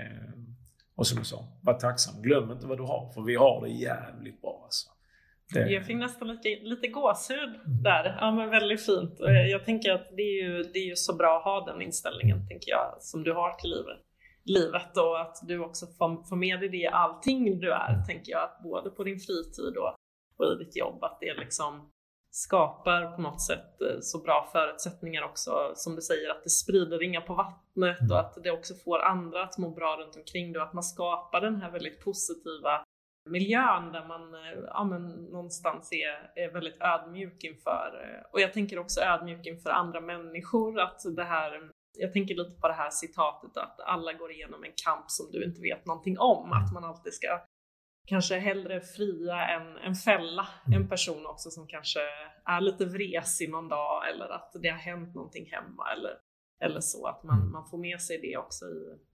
Och som jag sa, var tacksam. Glöm inte vad du har, för vi har det jävligt bra alltså. Jag fick nästan lite gåshud där. Ja, men väldigt fint. Jag tänker att det är ju så bra att ha den inställningen, tänker jag, som du har till livet, och att du också får med dig det i allting du är, tänker jag, att både på din fritid och i ditt jobb, att det liksom skapar på något sätt så bra förutsättningar också, som du säger, att det sprider ringar på vattnet och att det också får andra att må bra runt omkring dig, och att man skapar den här väldigt positiva miljön där man någonstans är väldigt ödmjuk inför, och jag tänker också ödmjuk inför andra människor, att det här, jag tänker lite på det här citatet att alla går igenom en kamp som du inte vet någonting om, att man alltid ska kanske hellre fria än fälla en person också som kanske är lite vresig någon dag, eller att det har hänt någonting hemma eller så, att man får med sig det också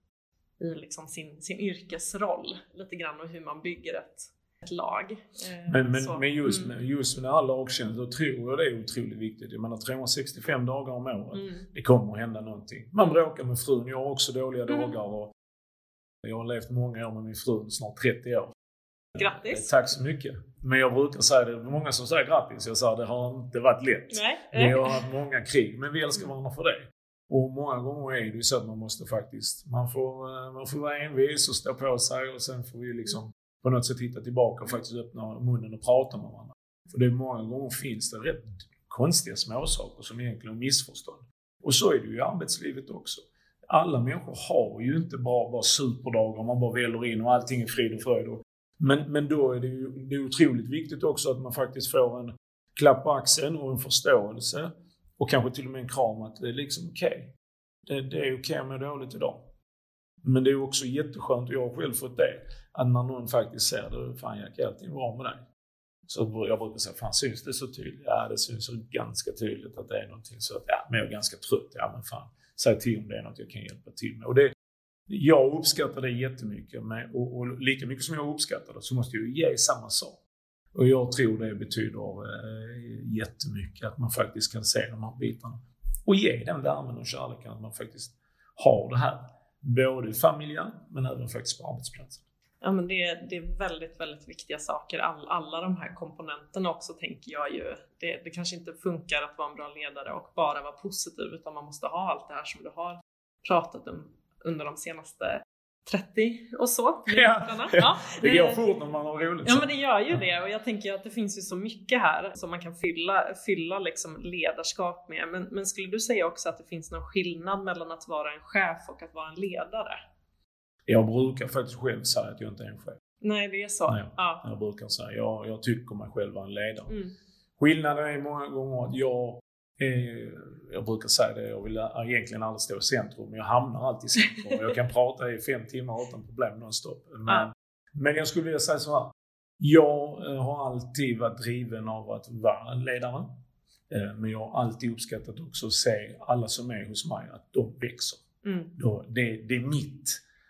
i liksom sin yrkesroll lite grann, och hur man bygger ett lag. Men just med alla lagtjänster, då tror jag det är otroligt viktigt. Jag menar 365 dagar om året, det kommer att hända någonting. Man bråkar med frun, jag har också dåliga dagar, och jag har levt många år med min fru, snart 30 år. Grattis! Tack så mycket. Men jag brukar säga det, många som säger grattis, jag sa det har inte varit lätt. Vi har haft många krig, men vi älskar varandra för det. Och många gånger är det ju så att man måste faktiskt, man får vara envis och stå på sig, och sen får vi liksom på något sätt titta tillbaka och faktiskt öppna munnen och prata med varandra. För det är många gånger finns det rätt konstiga småsaker som egentligen är missförstånd. Och så är det ju i arbetslivet också. Alla människor har ju inte bara superdagar, man bara väljer in och allting är frid och fröjd. Men då är det är otroligt viktigt också att man faktiskt får en klapp på axeln och en förståelse. Och kanske till och med en kram att det är liksom okej. Det är okej med dåligt idag. Men det är också jätteskönt, och jag har själv fått det, att när någon faktiskt säger det, fan Jack, allting bra med dig. Så jag brukar säga, fan syns det så tydligt? Ja, det syns så ganska tydligt att det är någonting så att, ja, men jag är ganska trött. Ja, men fan, säg till om det är något jag kan hjälpa till med. Och jag uppskattar det jättemycket, och lika mycket som jag uppskattar det så måste jag ge samma sak. Och jag tror det betyder jättemycket att man faktiskt kan se de här bitarna. Och ge den värmen och kärleken att man faktiskt har det här. Både i familjen men även faktiskt på arbetsplatsen. Ja, men det är väldigt, väldigt viktiga saker. Alla de här komponenterna också, tänker jag ju. Det kanske inte funkar att vara en bra ledare och bara vara positiv, utan man måste ha allt det här som du har pratat om under de senaste 30 och så. Ja. Det går fort när man har roligt. Ja, men det gör ju det. Och jag tänker att det finns ju så mycket här som man kan fylla liksom ledarskap med. Men skulle du säga också att det finns någon skillnad mellan att vara en chef och att vara en ledare? Jag brukar faktiskt själv säga att jag inte är en chef. Nej, det är så. Nej, ja. Jag brukar säga, jag tycker mig själv vara en ledare. Mm. Skillnaden är många gånger att jag brukar säga det, jag vill egentligen aldrig stå i centrum, men jag hamnar alltid i centrum. Jag kan prata i 5 timmar utan problem nonstop. Men jag skulle vilja säga så här. Jag har alltid varit driven av att vara ledare. Men jag har alltid uppskattat också att se alla som är hos mig, att de växer. Mm. Det är mitt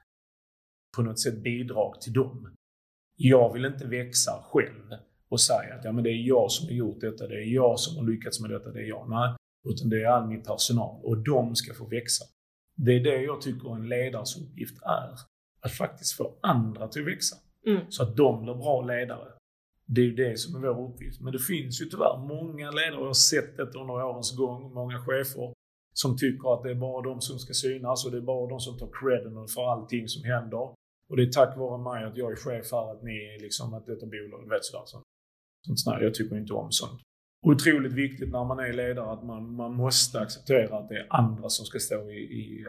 på något sätt bidrag till dem. Jag vill inte växa själv och säga att ja, men det är jag som har gjort detta, det är jag som har lyckats med detta, det är jag. Nej, utan det är all min personal, och de ska få växa. Det är det jag tycker en ledares uppgift är. Att faktiskt få andra till att växa. Så att de blir bra ledare. Det är ju det som är vår uppgift. Men det finns ju tyvärr många ledare, och jag har sett det under årens gång, många chefer som tycker att det är bara de som ska synas, och det är bara de som tar credden för allting som händer. Och det är tack vare mig att jag är chef här, att ni är liksom, att detta bolag, vet sådär. Sånt. Jag tycker inte om sånt. Otroligt viktigt när man är ledare att man måste acceptera att det är andra som ska stå i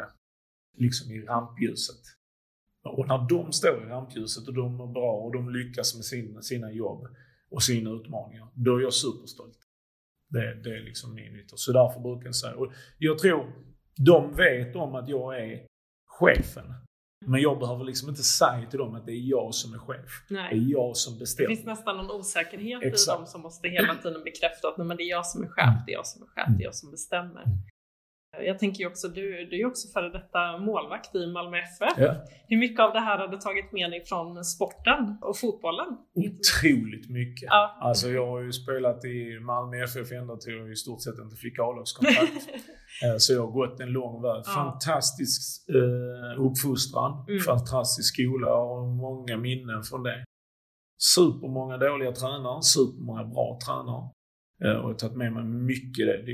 rampljuset. Och när de står i rampljuset och de är bra och de lyckas med sina jobb och sina utmaningar, då är jag superstolt. Det är liksom min ytter. Så därför brukar jag säga. Och jag tror de vet om att jag är chefen. Men jag behöver liksom inte säga till dem att det är jag som är chef. Nej. Det är jag som bestämmer. Det finns nästan en osäkerhet. Exakt. I dem som måste hela tiden bekräfta att det är jag som är chef, det är jag som är chef, det är jag som bestämmer. Jag tänker ju också, du är ju också före detta målvakt i Malmö FF. Ja. Hur mycket av det här har du tagit med dig från sporten och fotbollen? Otroligt mycket. Ja. Alltså jag har ju spelat i Malmö FF ända till jag i stort sett inte fick A-lagskontrakt. Så jag har gått en lång väg. Fantastisk uppfostran, fantastisk skola, och många minnen från det. Supermånga dåliga tränare, supermånga bra tränare. Och jag har tagit med mig mycket det.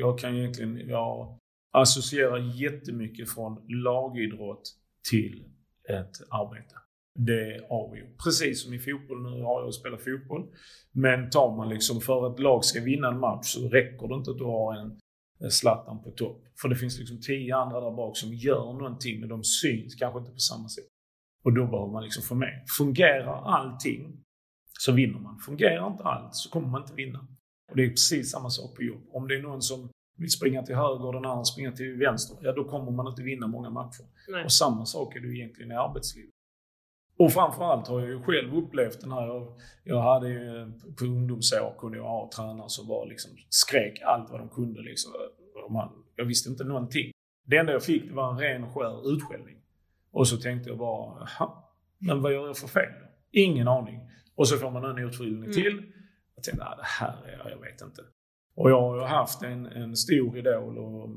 Jag associerar jättemycket från lagidrott till ett arbete. Det är avgjort. Precis som i fotboll, nu har jag spelat fotboll. Men tar man liksom för att lag ska vinna en match, så räcker det inte att du har en Zlatan på topp. För det finns liksom 10 andra där bak som gör någonting, men de syns kanske inte på samma sätt. Och då behöver man liksom få med. Fungerar allting så vinner man. Fungerar inte allt så kommer man inte vinna. Och det är precis samma sak på jobb. Om det är någon som vill springa till höger och den andra springer till vänster, ja då kommer man inte vinna många matcher. Nej. Och samma sak är det egentligen i arbetslivet. Och framförallt har jag ju själv upplevt den här. Jag hade ju på ungdomsår kunde jag ha tränare som bara liksom skrek allt vad de kunde liksom. Jag visste inte någonting. Det enda jag fick var en ren och skär utskällning. Och så tänkte jag bara, men vad gör jag för fel? Ingen aning. Och så får man en utbildning till. Jag tänkte, det här är jag vet inte. Och jag har haft en stor idol och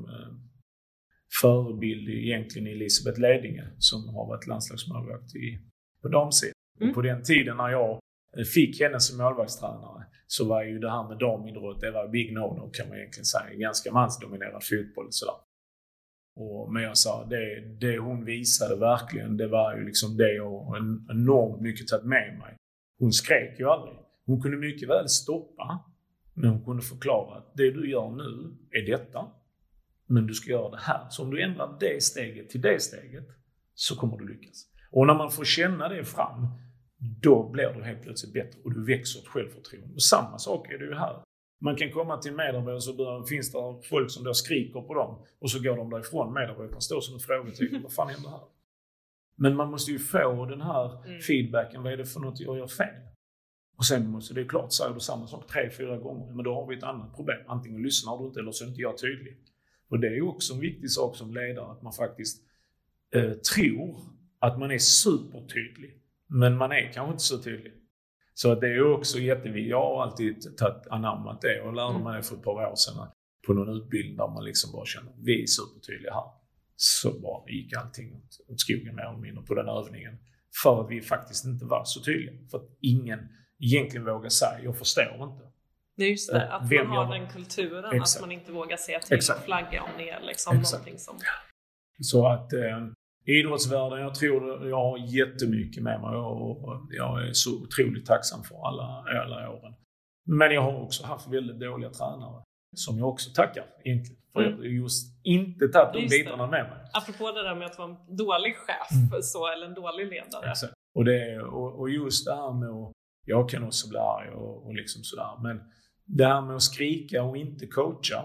förebild egentligen Elisabeth Ledinge, som har varit landslagsmålvakt på damsidan. Och på den tiden när jag fick henne som målvaktstränare, så var ju det här med damidrott, det var big no-no kan man egentligen säga. Ganska mansdominerad fotboll och sådär. Men jag sa, det hon visade verkligen, det var ju liksom det och enormt mycket tagit med mig. Hon skrek ju aldrig. Hon kunde mycket väl stoppa, men hon kunde förklara att det du gör nu är detta, men du ska göra det här. Så om du ändrar det steget till det steget så kommer du lyckas. Och när man får känna det fram, då blir du helt plötsligt bättre och du växer ett självförtroende. Och samma sak är det ju här. Man kan komma till medarbetare så finns det folk som då skriker på dem och så går de därifrån. Medarbetarna står som en frågetecken. Vad fan händer här? Men man måste ju få den här feedbacken. Vad är det för något jag gör fel? Och sen måste det är klart, säger du samma sak 3-4 gånger. Men då har vi ett annat problem. Antingen lyssnar du inte eller så är inte jag tydlig. Och det är ju också en viktig sak som ledare att man faktiskt tror att man är supertydlig. Men man är kanske inte så tydlig. Så det är ju också jätteviktigt. Jag har alltid anammat det och lärde mig det för ett par år sedan på någon utbildning där man liksom bara känner vi är supertydliga här. Så bara gick allting åt skogen mer eller mindre på den övningen. För att vi faktiskt inte var så tydliga. För att ingen egentligen vågar säga jag förstår inte. Det är just det, att man har den kulturen. Exakt. Att man inte vågar säga till och flagga om det är liksom någonting som... Så att... idrottsvärlden, jag tror jag har jättemycket med mig och jag är så otroligt tacksam för alla åren. Men jag har också haft väldigt dåliga tränare som jag också tackar egentligen. För jag just inte tagit de bitarna med mig. Apropå det där med att vara en dålig chef eller en dålig ledare. Exakt. Och just det här med att, jag kan också bli arg och liksom sådär. Men det här med att skrika och inte coacha,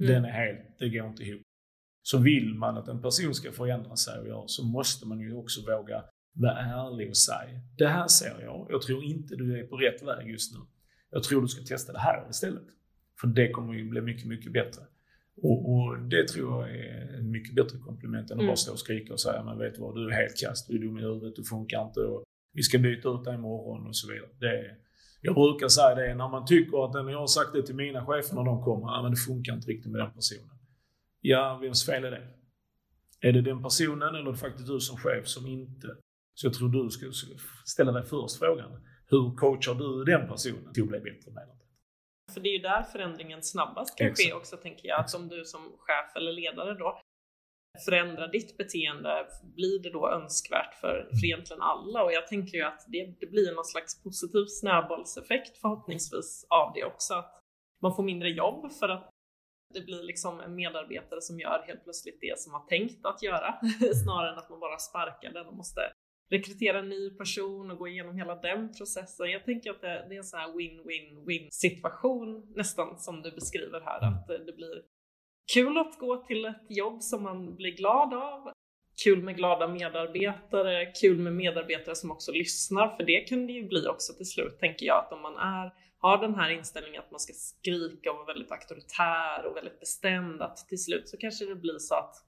det går inte ihop. Så vill man att en person ska förändra sig och göra, så måste man ju också våga vara ärlig och säga det här ser jag tror inte du är på rätt väg just nu. Jag tror du ska testa det här istället. För det kommer ju bli mycket, mycket bättre. Och det tror jag är en mycket bättre komplement än att bara stå och skrika och säga men vet du vad, du är helt kast, du är dum i huvudet, du funkar inte och vi ska byta ut dig imorgon och så vidare. Jag brukar säga det när man tycker att, jag har sagt det till mina chefer när de kommer, men det funkar inte riktigt med den personen. Ja, vems fel är det? Är det den personen eller är det faktiskt du som chef som inte? Så jag tror du ska ställa dig först frågan. Hur coachar du den personen till att bli bättre med det? För det är ju där förändringen snabbast kan ske också, tänker jag. Att om du som chef eller ledare då förändrar ditt beteende, blir det då önskvärt för egentligen alla. Och jag tänker ju att det blir någon slags positiv snöbollseffekt förhoppningsvis av det också. Att man får mindre jobb för att det blir liksom en medarbetare som gör helt plötsligt det som man tänkt att göra. Snarare än att man bara sparkar den och måste rekrytera en ny person och gå igenom hela den processen. Jag tänker att det är en sån här win-win-win situation nästan som du beskriver här. Att det blir kul att gå till ett jobb som man blir glad av. Kul med glada medarbetare. Kul med medarbetare som också lyssnar. För det kan det ju bli också till slut, tänker jag. Att om man har den här inställningen att man ska skrika och vara väldigt auktoritär och väldigt bestämd, att till slut så kanske det blir så att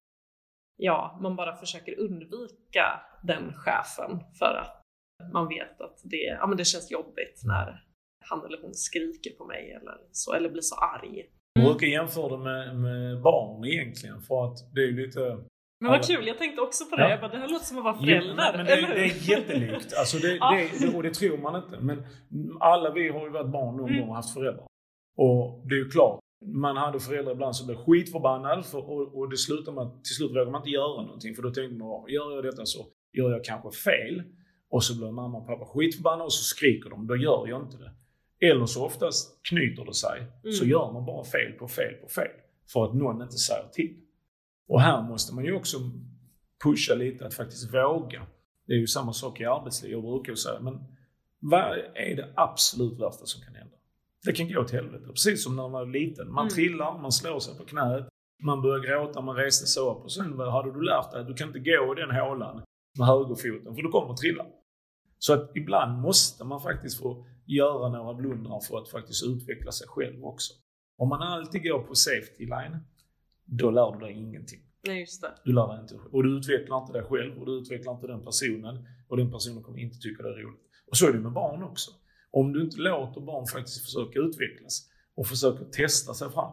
man bara försöker undvika den chefen för att man vet att det känns jobbigt när han eller hon skriker på mig eller blir så arg. Jag brukar jämföra det med barn egentligen, för att det är lite... Men vad kul, jag tänkte också på det. Jag bara, det här låter som att vara förälder. Men det är jättelikt. Alltså och det tror man inte. Men alla vi har ju varit barn någon gång och haft föräldrar. Och det är ju klart, man hade föräldrar ibland som blev skitförbannad och det slutar med att till slut vågar man inte göra någonting. För då tänkte man, gör jag detta så gör jag kanske fel. Och så blir mamma och pappa skitförbannade och så skriker de, då gör jag inte det. Eller så oftast knyter det sig. Så gör man bara fel på fel. För att någon inte säger till. Och här måste man ju också pusha lite att faktiskt våga. Det är ju samma sak i arbetslivet. Jag brukar säga, men vad är det absolut värsta som kan hända? Det kan gå åt helvete. Precis som när man var liten. Man trillar, man slår sig på knät. Man börjar gråta, man reser sig upp. Och sen hade du lärt dig att du kan inte gå i den hålan med högerfoten. För du kommer att trilla. Så att ibland måste man faktiskt få göra några blundrar för att faktiskt utveckla sig själv också. Om man alltid går på safety line, då lär du dig ingenting. Nej, just det. Du lär dig inte. Och du utvecklar inte dig själv och du utvecklar inte den personen. Och den personen kommer inte tycka det är roligt. Och så är det med barn också. Om du inte låter barn faktiskt försöka utvecklas och försöka testa sig fram.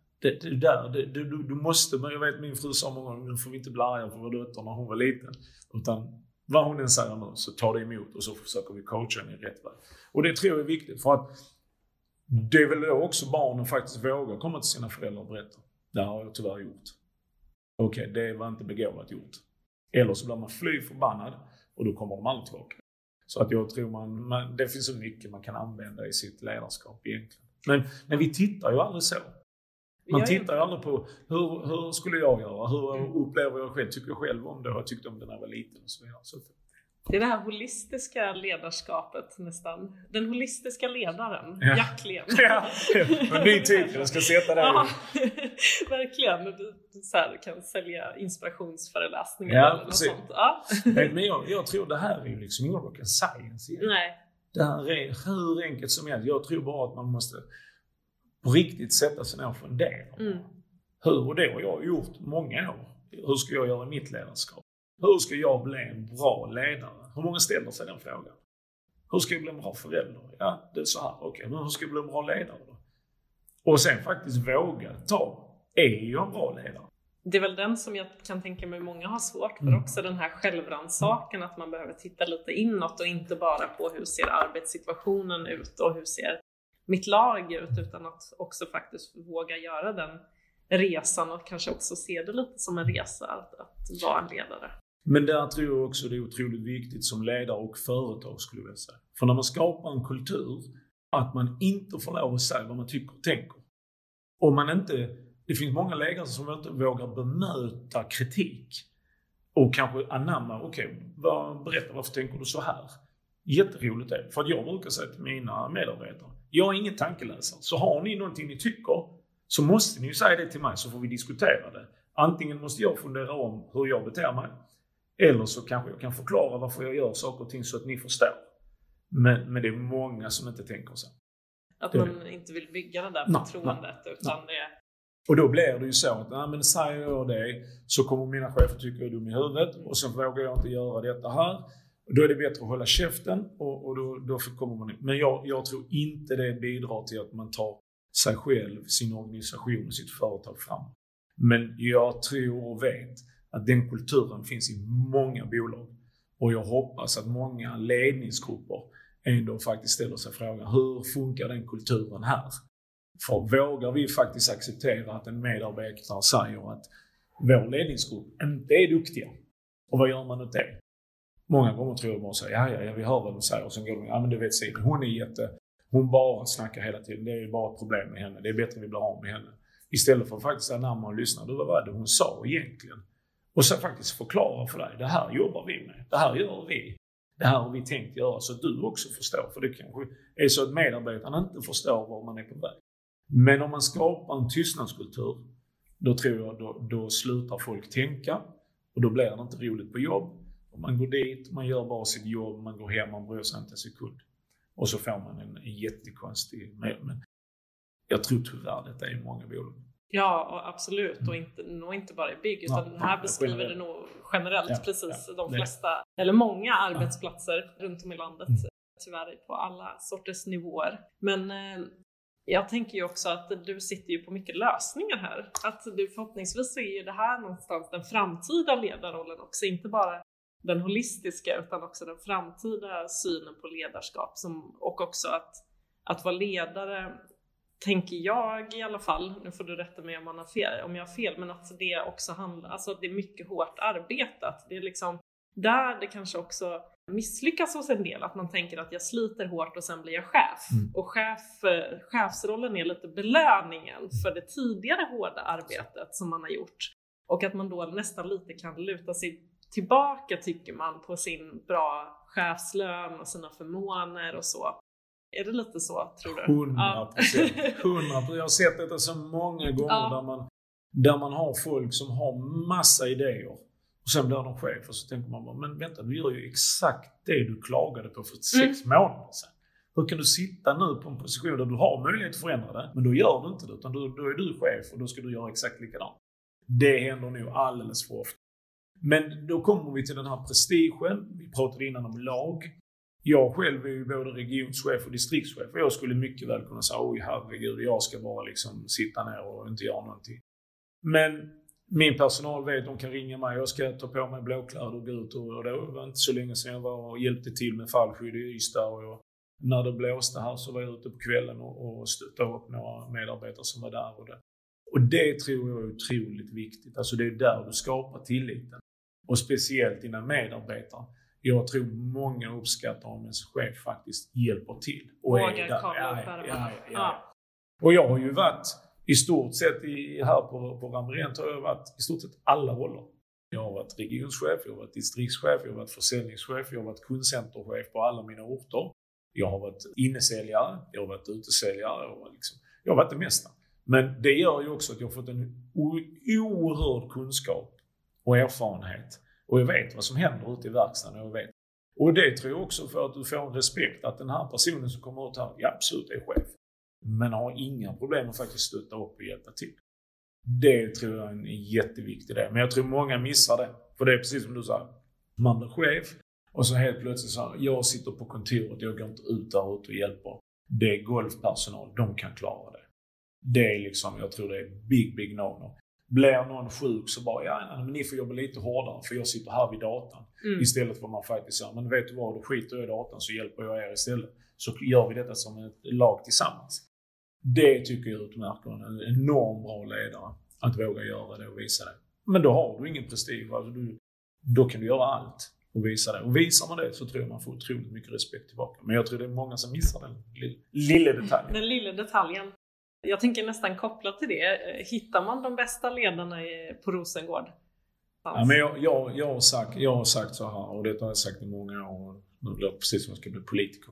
Du måste, jag vet min fru sa många gånger, nu får vi inte bli arga för vår dotter när hon var liten. Utan vad hon än säger nu så tar det emot och så försöker vi coacha henne i rätt väg. Och det tror jag är viktigt, för att det är väl då också barnen faktiskt vågar komma till sina föräldrar och berätta. Det har jag tyvärr gjort. okej, det var inte begåvat gjort. Eller så blir man fly förbannad och då kommer de aldrig tillbaka. Så att jag tror det finns så mycket man kan använda i sitt ledarskap egentligen. Men vi tittar ju aldrig så. Man tittar ju aldrig på hur skulle jag göra? Hur upplever jag själv? Tycker jag själv om det? Jag tyckte om det när jag var liten och så vidare. Så det är det här holistiska ledarskapet nästan. Den holistiska ledaren, ja. Jacklén. Ja, en ny titel. Jag ska sätta det. Ja, verkligen. Du så här, kan sälja inspirationsföreläsningar eller något sånt. Ja. Men jag tror det här är ju liksom ingen rocket science igen. Nej. Det här är hur enkelt som helst. Jag tror bara att man måste på riktigt sätta sig ner och fundera. Hur, och det har jag gjort många år. Hur ska jag göra mitt ledarskap? Hur ska jag bli en bra ledare? Hur många ställer sig den frågan? Hur ska jag bli en bra förälder? Ja, det är så här. Okej, men hur ska jag bli en bra ledare då? Och sen faktiskt våga är jag en bra ledare? Det är väl den som jag kan tänka mig många har svårt för också. Den här självrannsakan, att man behöver titta lite inåt och inte bara på hur ser arbetssituationen ut och hur ser mitt lag ut, utan att också faktiskt våga göra den resan och kanske också se det lite som en resa att vara en ledare. Men där tror jag också det är otroligt viktigt som ledare och företag skulle jag säga. För när man skapar en kultur, att man inte får lov att säga vad man tycker och tänker. Och det finns många ledare som inte vågar bemöta kritik. Och kanske anamma, berätta varför tänker du så här? Jätteroligt är det. För att jag brukar säga till mina medarbetare, jag är ingen tankeläsare. Så har ni någonting ni tycker, så måste ni ju säga det till mig så får vi diskutera det. Antingen måste jag fundera om hur jag beter mig. Eller så kanske jag kan förklara varför jag gör saker och ting så att ni förstår. Men det är många som inte tänker så. Att man inte vill bygga det där förtroendet utan det. Och då blir det ju så att men säger jag det så kommer mina chefer tycka jag är dum i huvudet. Och sen vågar jag inte göra detta här. Då är det bättre att hålla käften och då kommer man in. Men jag tror inte det bidrar till att man tar sig själv, sin organisation och sitt företag fram. Men jag tror och vet att den kulturen finns i många bolag. Och jag hoppas att många ledningsgrupper ändå faktiskt ställer sig frågan, hur funkar den kulturen här? För vågar vi faktiskt acceptera att en medarbetare säger att vår ledningsgrupp inte är duktiga? Och vad gör man åt det? Många gånger tror jag bara säger, ja, vi hör vad de säger. Och sen går de, men du vet Sina, hon bara snackar hela tiden. Det är bara ett problem med henne. Det är bättre att vi blir av med henne. Istället för att faktiskt anamma och lyssna. Vad var det hon sa egentligen? Och så faktiskt förklara för dig. Det här jobbar vi med. Det här gör vi. Det här har vi tänkt göra så att du också förstår. För det kanske är så att medarbetarna inte förstår var man är på väg. Men om man skapar en tystnadskultur, då tror jag då slutar folk tänka. Och då blir det inte roligt på jobb. Och man går dit, man gör bara sitt jobb, man går hem, man bryr sig inte en sekund. Och så får man en jättekonstig... Men jag tror tyvärr detta är många bolag. Ja, absolut. Och inte bara i bygg. Utan den här beskriver det nog generellt precis de flesta, eller många arbetsplatser runt om i landet. Tyvärr på alla sorters nivåer. Men jag tänker ju också att du sitter ju på mycket lösningar här. Att du förhoppningsvis så är ju det här någonstans den framtida ledarrollen också. Inte bara den holistiska utan också den framtida synen på ledarskap. Och också att vara ledare, tänker jag i alla fall, nu får du rätta mig om jag har fel, men att det också handlar, alltså att det är mycket hårt arbetat. Det är liksom där det kanske också misslyckas hos en del, att man tänker att jag sliter hårt och sen blir jag chef. Och chefsrollen är lite belöningen för det tidigare hårda arbetet som man har gjort. Och att man då nästan lite kan luta sig tillbaka, tycker man, på sin bra chefslön och sina förmåner och så. Är det lite så, tror du? 100%. Jag har sett detta så många gånger där man har folk som har massa idéer och sen blir de chef och så tänker man bara, men vänta, du gör ju exakt det du klagade på för 6 månader sedan. Hur kan du sitta nu på en position där du har möjlighet att förändra det, men då gör du inte det, utan då är du chef och då ska du göra exakt likadant. Det händer nog alldeles för ofta. Men då kommer vi till den här prestigen. Vi pratade innan om lag. Jag själv är ju både regionschef och distriktschef. Och jag skulle mycket väl kunna säga, oj herregud, jag ska bara liksom sitta ner och inte göra någonting. Men min personal vet, de kan ringa mig. Jag ska ta på mig blåkläder och gå ut. Och det var inte så länge sedan jag var och hjälpte till med fallskydd i Ystad. Och när det blåste här så var jag ute på kvällen och stöttade upp några medarbetare som var där. Och det tror jag är otroligt viktigt. Alltså det är där du skapar tilliten. Och speciellt dina medarbetare. Jag tror många uppskattar om ens chef faktiskt hjälper till. Och vågar kolla upp ja. Och jag har ju varit i stort sett här på Ramrent har jag varit i stort sett alla roller. Jag har varit regionschef, jag har varit distriktschef, jag har varit försäljningschef, jag har varit kundcenterchef på alla mina orter. Jag har varit innesäljare, jag har varit utesäljare och jag har varit det mesta. Men det gör ju också att jag har fått en oerhörd kunskap och erfarenhet. Och jag vet vad som händer ute i verkstaden. Och det tror jag också för att du får en respekt att den här personen som kommer ut här, ja absolut är chef. Men har inga problem att faktiskt stötta upp och hjälpa till. Det tror jag är en jätteviktig del. Men jag tror många missar det. För det är precis som du sa. Man blir chef och så helt plötsligt så här, jag sitter på kontoret, jag går inte ut där ute och hjälper. Det är golfpersonal, de kan klara det. Det är jag tror det är big no-no. Blir någon sjuk så bara, men ni får jobba lite hårdare för jag sitter här vid datan. Istället för man faktiskt säger, men vet du vad, du skiter i datan så hjälper jag er istället. Så gör vi detta som ett lag tillsammans. Det tycker jag utmärker en enorm bra ledare. Att våga göra det och visa det. Men då har du ingen prestige. Alltså då kan du göra allt och visa det. Och visar man det så tror jag man får otroligt mycket respekt tillbaka. Men jag tror det är många som missar den lilla detaljen. Den lilla detaljen. Jag tänker nästan kopplat till det. Hittar man de bästa ledarna på Rosengård? Ja, men jag har sagt så här, och det har jag sagt i många år. Nu låter det precis som jag ska bli politiker.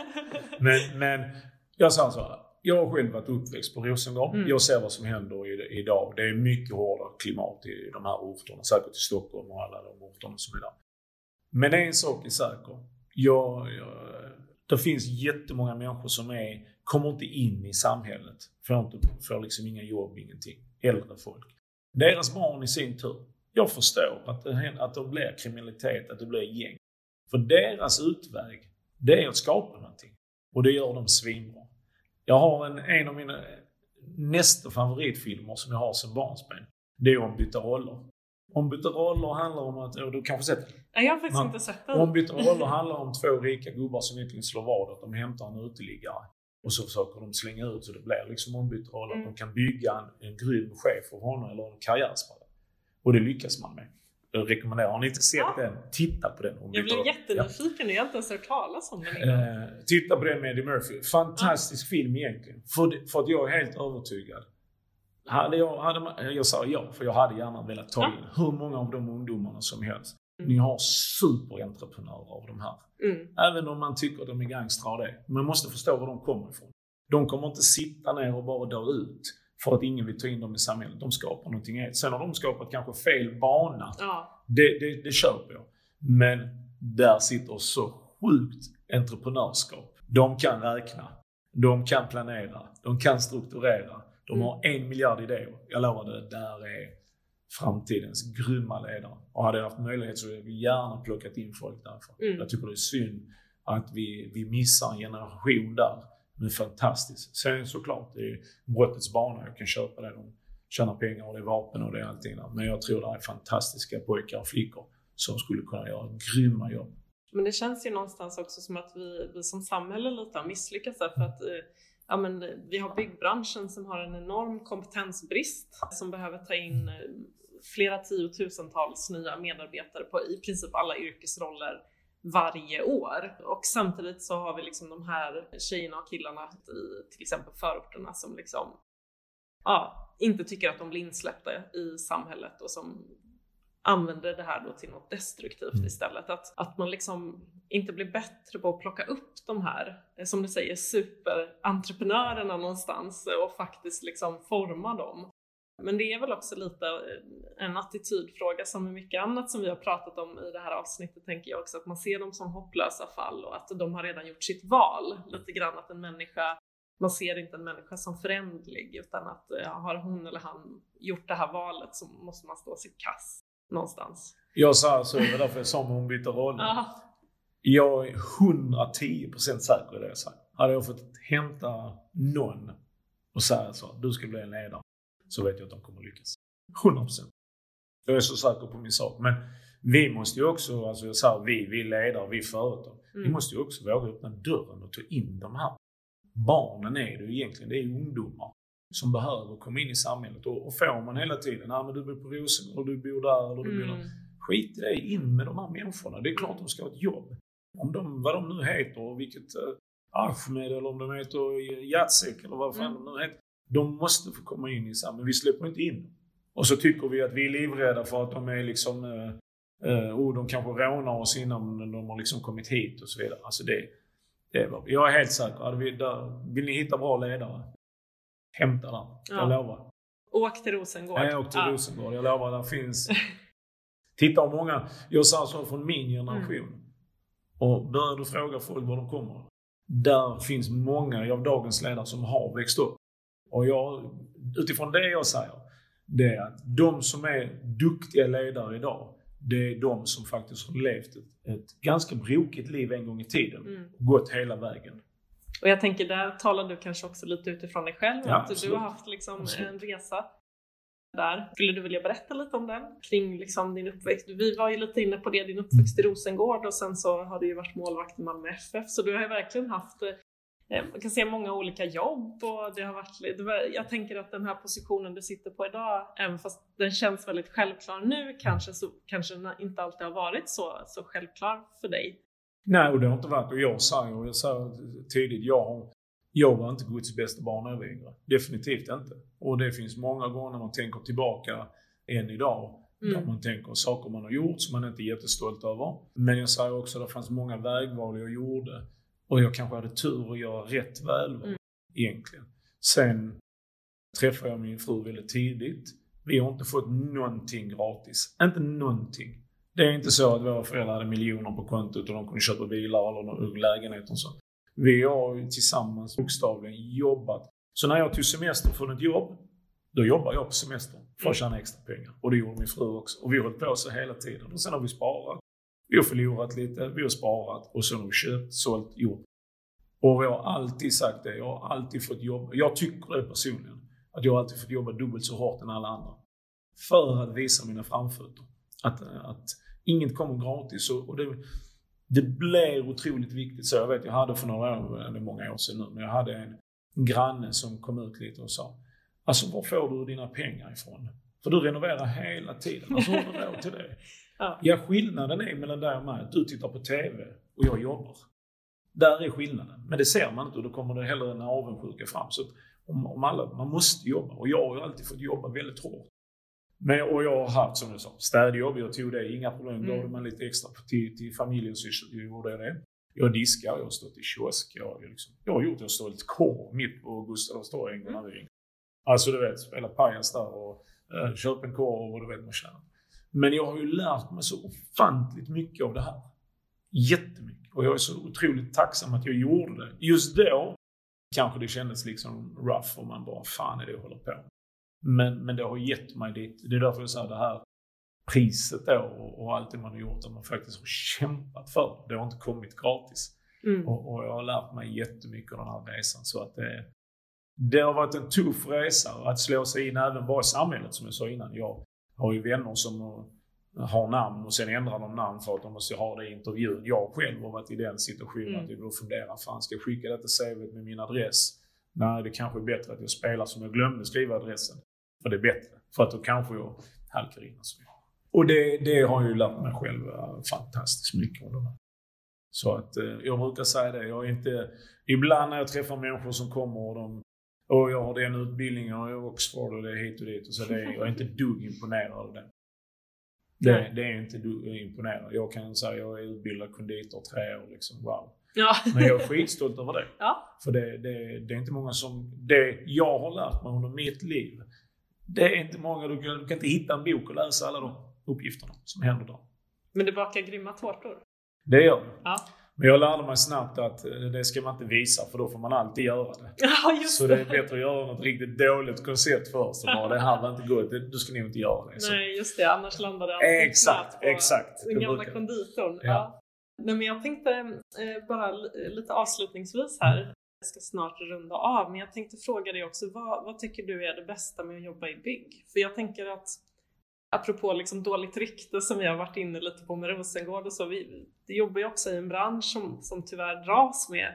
men jag sa så här. Jag har själv varit uppväxt på Rosengård. Jag ser vad som händer idag. Det är mycket hårdare klimat i de här orterna. Säkert i Stockholm och alla de orterna som är där. Men en sak är säker. Det finns jättemånga människor som kommer inte in i samhället. Får inga jobb, ingenting. Äldre folk. Deras barn i sin tur. Jag förstår att det blir kriminalitet, att det blir gäng. För deras utväg, det är att skapa någonting. Och det gör de svinbra. Jag har en av mina nästa favoritfilmer som jag har som barnsben. Det är Ombytta roller. Ombytta roller handlar om att, du kanske sett det? Nej, jag har faktiskt inte sett det. Ombytta roller handlar om två rika gubbar som egentligen slår vad att de hämtar en uteliggare. Och så försöker de slänga ut så det blir ombytta roller. De kan bygga en grym chef för honom eller en karriärspelare. Och det lyckas man med. Jag rekommenderar, har ni inte sett den? Titta på den. Jag blev jättenyfiken, jag har inte ens hört talas om den. Titta på den med Eddie Murphy. Fantastisk film egentligen. För att jag är helt övertygad. Jag sa ja, för jag hade gärna velat ta in hur många av de ungdomarna som helst. Ni har superentreprenörer av de här. Även om man tycker att de är gangstrar och det. Man måste förstå var de kommer ifrån. De kommer inte sitta ner och bara dö ut. För att ingen vill ta in dem i samhället. De skapar någonting helt. Sen har de skapat kanske fel bana. Ja. Det köper jag. Men där sitter så sjukt entreprenörskap. De kan räkna. De kan planera. De kan strukturera. De har 1 miljard idéer. Jag lovar det, där är framtidens grymma ledare. Och hade jag haft möjlighet så hade jag gärna plockat in folk därför. Jag tycker det är synd att vi missar en generation där. Det är fantastiskt. Sen såklart, det är brottets bana. Jag kan köpa det. De tjänar pengar och det är vapen och det är allting där. Men jag tror det är fantastiska pojkar och flickor som skulle kunna göra grymma jobb. Men det känns ju någonstans också som att vi som samhälle lite har misslyckats där för att vi har byggbranschen som har en enorm kompetensbrist som behöver ta in flera tiotusentals nya medarbetare på i princip alla yrkesroller varje år. Och samtidigt så har vi de här tjejerna och killarna i till exempel förorterna som inte tycker att de blir insläppta i samhället och som använder det här då till något destruktivt istället. Att man inte blir bättre på att plocka upp de här, som du säger, superentreprenörerna någonstans och faktiskt forma dem. Men det är väl också lite en attitydfråga som är mycket annat som vi har pratat om i det här avsnittet, tänker jag också. Att man ser dem som hopplösa fall och att de har redan gjort sitt val. Lite grann att man ser inte en människa som förändlig utan att har hon eller han gjort det här valet så måste man stå sitt kass någonstans. Jag sa så, det var därför jag sa om hon byter roll. Jag är 110% säker i det jag säger. Hade jag fått hämta någon och säga så, du ska bli en ledare, så vet jag att de kommer lyckas. 100%. Jag är så säker på min sak. Men vi måste ju också, jag sa vi ledare, vi företag. Vi måste ju också våga öppna dörren och ta in de här. Barnen är det ju egentligen, det är ungdomar. som behöver komma in i samhället. Och får man hela tiden, men du bor på Rosengård, du bor där, eller du bor där. Skit i det, in med de här människorna. Det är klart de ska ha ett jobb. Vad de nu heter, vilket Ahmed, eller om de heter Jacek, eller vad fan de nu heter. De måste få komma in i samhället. Vi släpper inte in. Och så tycker vi att vi är livrädda för att de är liksom de kanske rånar oss innan de har liksom kommit hit och så vidare. Alltså jag är helt säker. Vill ni hitta bra ledare? Hämta den. Jag lovar. Åk till Rosengård. Jag åker till Rosengård. Jag lovar, där finns... Titta hur många... Jag sa så från min generation. Och börjar du fråga folk var de kommer. Där finns många av dagens ledare som har växt upp. Och utifrån det jag säger, det är att de som är duktiga ledare idag, det är de som faktiskt har levt ett ganska brokigt liv en gång i tiden. Gått hela vägen. Och jag tänker, där talar du kanske också lite utifrån dig själv. Ja, att du har haft liksom en resa där. Skulle du vilja berätta lite om den? Kring liksom din uppväxt. Vi var ju lite inne på det, din uppväxt i Rosengård. Och sen så har du ju varit målvakt i Malmö FF. Så du har ju verkligen haft... Man kan se många olika jobb, och det har varit, jag tänker att den här positionen du sitter på idag, även fast den känns väldigt självklar nu, kanske den inte alltid har varit så självklar för dig. Nej, och det har inte varit, och jag sa tidigt, jag var inte Guds bästa barn när jag var yngre. Definitivt inte. Och det finns många gånger när man tänker tillbaka än idag, där man tänker saker man har gjort som man inte är jättestolt över. Men jag säger också att det fanns många vägval jag gjorde. Och jag kanske hade tur att göra rätt väl egentligen. Sen träffade jag min fru väldigt tidigt. Vi har inte fått någonting gratis. Inte någonting. Det är inte så att våra föräldrar hade miljoner på kontot och de kunde köpa bilar eller lägenheter och så. Vi har ju tillsammans bokstavligen jobbat. Så när jag tog semester från ett jobb, då jobbar jag på semester för att tjäna extra pengar. Och det gjorde min fru också. Och vi har hållit på så hela tiden. Och sen har vi sparat. Vi har förlorat lite, vi har sparat och så har vi köpt, sålt, gjort. Och vi har alltid sagt det, jag har alltid fått jobba. Jag tycker det personligen, att jag har alltid fått jobba dubbelt så hårt än alla andra. För att visa mina framfötter. Att inget kommer gratis. Och det blir otroligt viktigt. Så jag vet, jag hade för några år, eller många år sedan nu, men jag hade en granne som kom ut lite och sa, alltså var får du dina pengar ifrån? För du renoverar hela tiden. Alltså har du råd till det? Ja, skillnaden är mellan dig och mig att du tittar på tv och jag jobbar. Där är skillnaden. Men det ser man inte, och då kommer det hellre en avundsjuka fram. Så om alla, man måste jobba. Och jag har ju alltid fått jobba väldigt hårt. Och jag har haft, som du sa, städjobb. Jag tog det, inga problem. Då hade man lite extra till familjen, så jag gjorde det. Jag diskar, jag har stått i kiosk. Jag har stått korv mitt på Gustav Adolfs en gång när vi ringde. Alltså du vet, spela pajas där och köpa en korv och du vet man känner. Men jag har ju lärt mig så ofantligt mycket av det här. Jättemycket. Och jag är så otroligt tacksam att jag gjorde det. Just då kanske det kändes liksom rough och man bara, fan är det jag håller på. Men det har gett mig dit. Det är därför jag säger det här priset då och allt det man har gjort, att man faktiskt har kämpat för. Det har inte kommit gratis. Och jag har lärt mig jättemycket av den här resan. Så att det har varit en tuff resa att slå sig in även bara i samhället, som jag sa innan. Jag har ju vänner som har namn och sen ändrar de namn för att de måste ha det i intervjun. Jag själv har varit i den situationen att jag då funderar, fan ska jag skicka detta CV med min adress? Nej, det kanske är bättre att jag spelar som jag glömde skriva adressen. För det är bättre. För att då kanske jag halkar in och så vidare. Och det har jag ju lärt mig själv fantastiskt mycket om det här. Så att jag brukar säga det. Jag är inte, ibland när jag träffar människor som kommer och jag har den utbildningen och jag har Oxford och det är hit och dit. Och så jag är inte dugg imponerad av det. Det är inte imponerande. Jag kan säga att jag är utbildad konditor 3 år liksom. Wow. Ja. Men jag är skitstolt över det. Ja. För det är inte många som... Det jag har lärt mig under mitt liv, det är inte många... Du kan inte hitta en bok och läsa alla de uppgifterna som händer där. Men det bakar grymma tårtor. Det gör det. Ja. Men jag lärde mig snabbt att det ska man inte visa, för då får man alltid göra det. Ja, just så det är bättre att göra något riktigt dåligt koncept först. Och det här var inte gott, du ska nog inte göra det. Så. Nej, just det. Annars landar det alltid exakt. Den gamla konditorn. Ja. Nej, men jag tänkte bara lite avslutningsvis här. Jag ska snart runda av. Men jag tänkte fråga dig också, vad tycker du är det bästa med att jobba i bygg? För jag tänker att apropå liksom dåligt rykte som vi har varit inne lite på med Rosengård och så. Det jobbar ju också i en bransch som tyvärr dras med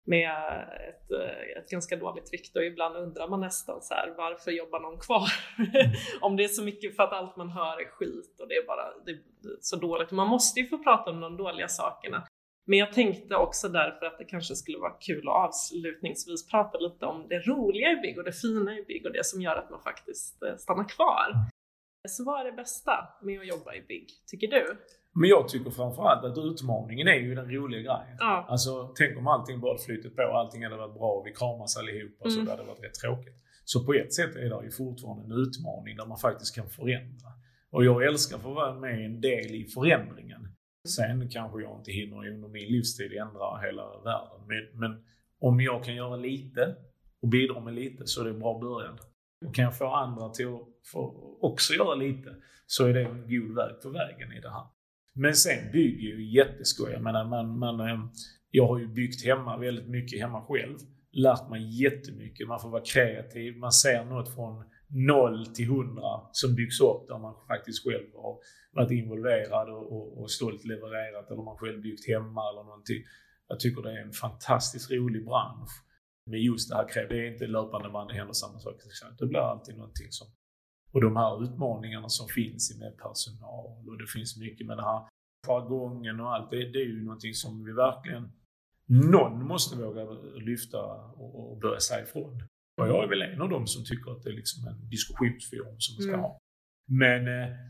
med ett ganska dåligt rykte, och ibland undrar man nästan så här, varför jobbar någon kvar? Om det är så mycket för att allt man hör är skit och det är så dåligt. Man måste ju få prata om de dåliga sakerna. Men jag tänkte också därför att det kanske skulle vara kul att avslutningsvis prata lite om det roliga i bygg och det fina i bygg och det som gör att man faktiskt stannar kvar. Så vad är det bästa med att jobba i bygg, tycker du? Men jag tycker framförallt att utmaningen är ju den roliga grejen. Ja. Alltså tänk om allting bara flyttat på, allting hade varit bra och vi kramas allihopa så det hade varit rätt tråkigt. Så på ett sätt är det ju fortfarande en utmaning där man faktiskt kan förändra. Och jag älskar att få vara med en del i förändringen. Sen kanske jag inte hinner under min livstid ändra hela världen. Men om jag kan göra lite och bidra med lite så är det en bra början. Och kan jag få andra till att också göra lite så är det en god väg på vägen i det här. Men sen bygger ju jätteskoj. Jag menar, jag har ju byggt hemma väldigt mycket hemma själv. Lärt mig jättemycket. Man får vara kreativ. Man ser något från 0 till 100 som byggs upp där man faktiskt själv har varit involverad och stolt levererat, eller man själv byggt hemma eller någonting. Jag tycker det är en fantastiskt rolig bransch. Men just det här det är inte löpande band, det händer samma sak. Det blir alltid någonting som... Och de här utmaningarna som finns med personal, och det finns mycket med det här jargongen och allt, det är ju någonting som vi verkligen... Någon måste våga lyfta och börja säga ifrån. Och jag är väl en av dem som tycker att det är liksom en diskussionsforum som man ska ha. Men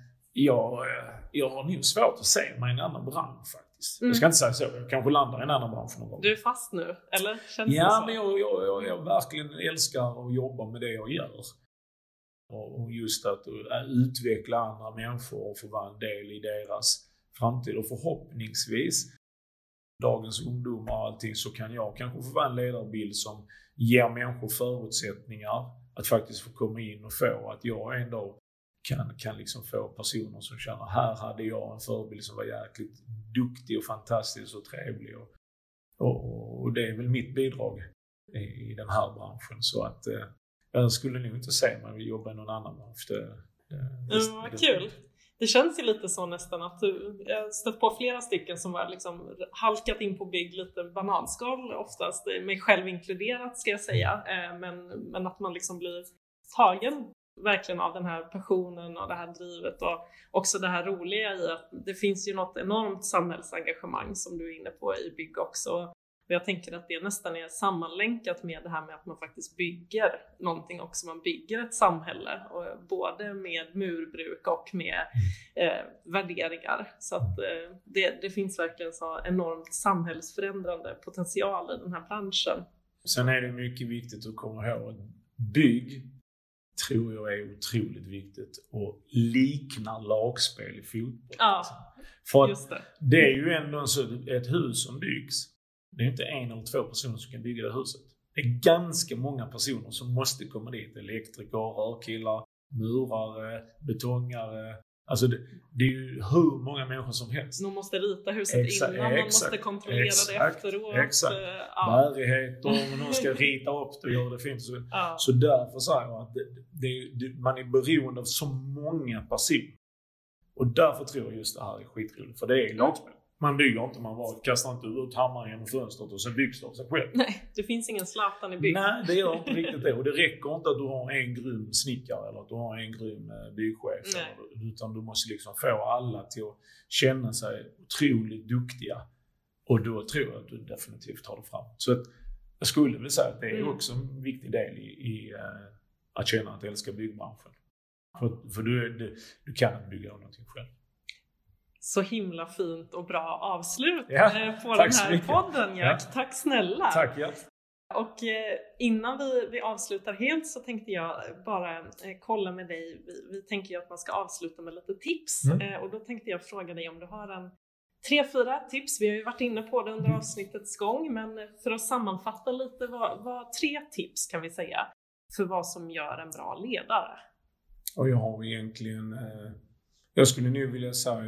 jag har nog svårt att se mig i en annan bransch faktiskt. Jag ska inte säga så, jag kanske landar i en annan bransch någon gång. Du är fast nu, eller? Känns det så? Men jag verkligen älskar att jobba med det jag gör. Och just att utveckla andra människor och få vara en del i deras framtid. Och förhoppningsvis dagens ungdomar och allting, så kan jag kanske få vara en ledarbild som ger människor förutsättningar att faktiskt få komma in och få att jag ändå kan liksom få personer som känner, här hade jag en förebild som var jäkligt duktig och fantastisk och trevlig, och det är väl mitt bidrag i den här branschen. Så att jag skulle nog inte säga att man vill jobba i någon annan bransch. Vad kul! Det känns ju lite så nästan att jag stött på flera stycken som har liksom halkat in på bygg lite bananskal, oftast mig själv inkluderat ska jag säga, men att man liksom blir tagen verkligen av den här passionen och det här drivet, och också det här roliga i att det finns ju något enormt samhällsengagemang som du är inne på i bygg också. Jag tänker att det nästan är sammanlänkat med det här med att man faktiskt bygger någonting också. Man bygger ett samhälle, och både med murbruk och med värderingar. Så att det finns verkligen så enormt samhällsförändrande potential i den här branschen. Sen är det mycket viktigt att komma ihåg att bygg tror jag är otroligt viktigt och liknar lagspel i fotboll. Ja, för just det. Det är ju ändå så ett hus som byggs. Det är inte en eller två personer som kan bygga det huset. Det är ganska många personer som måste komma dit. Elektriker, rörkillar, murare, betongare. Alltså det är ju hur många människor som helst. De måste rita huset innan, man måste kontrollera det efteråt. Exakt. Bärighet, och någon ska rita upp det och göra det fint. Så därför säger jag att man är beroende av så många personer. Och därför tror jag just det här är skitroligt. För det är lagspel. Man bygger inte, man kastar inte ut hammaren genom fönstret och så byggs det av sig själv. Nej, det finns ingen Zlatan i bygg. Nej, det gör inte riktigt det. Och det räcker inte att du har en grym snickare eller att du har en grym byggchef. Utan du måste liksom få alla till att känna sig otroligt duktiga. Och då tror jag att du definitivt tar det fram. Så att jag skulle vilja säga att det är också en viktig del i att känna att älska byggbranschen. För du kan inte bygga någonting själv. Så himla fint och bra avslut på den här podden, Jack. Ja. Tack snälla. Tack, ja. Och innan vi avslutar helt så tänkte jag bara kolla med dig. Vi tänker ju att man ska avsluta med lite tips. Och då tänkte jag fråga dig om du har 3-4 tips. Vi har ju varit inne på det under avsnittets gång. Men för att sammanfatta lite, vad 3 tips kan vi säga för vad som gör en bra ledare? Och jag har egentligen... Jag skulle nu vilja säga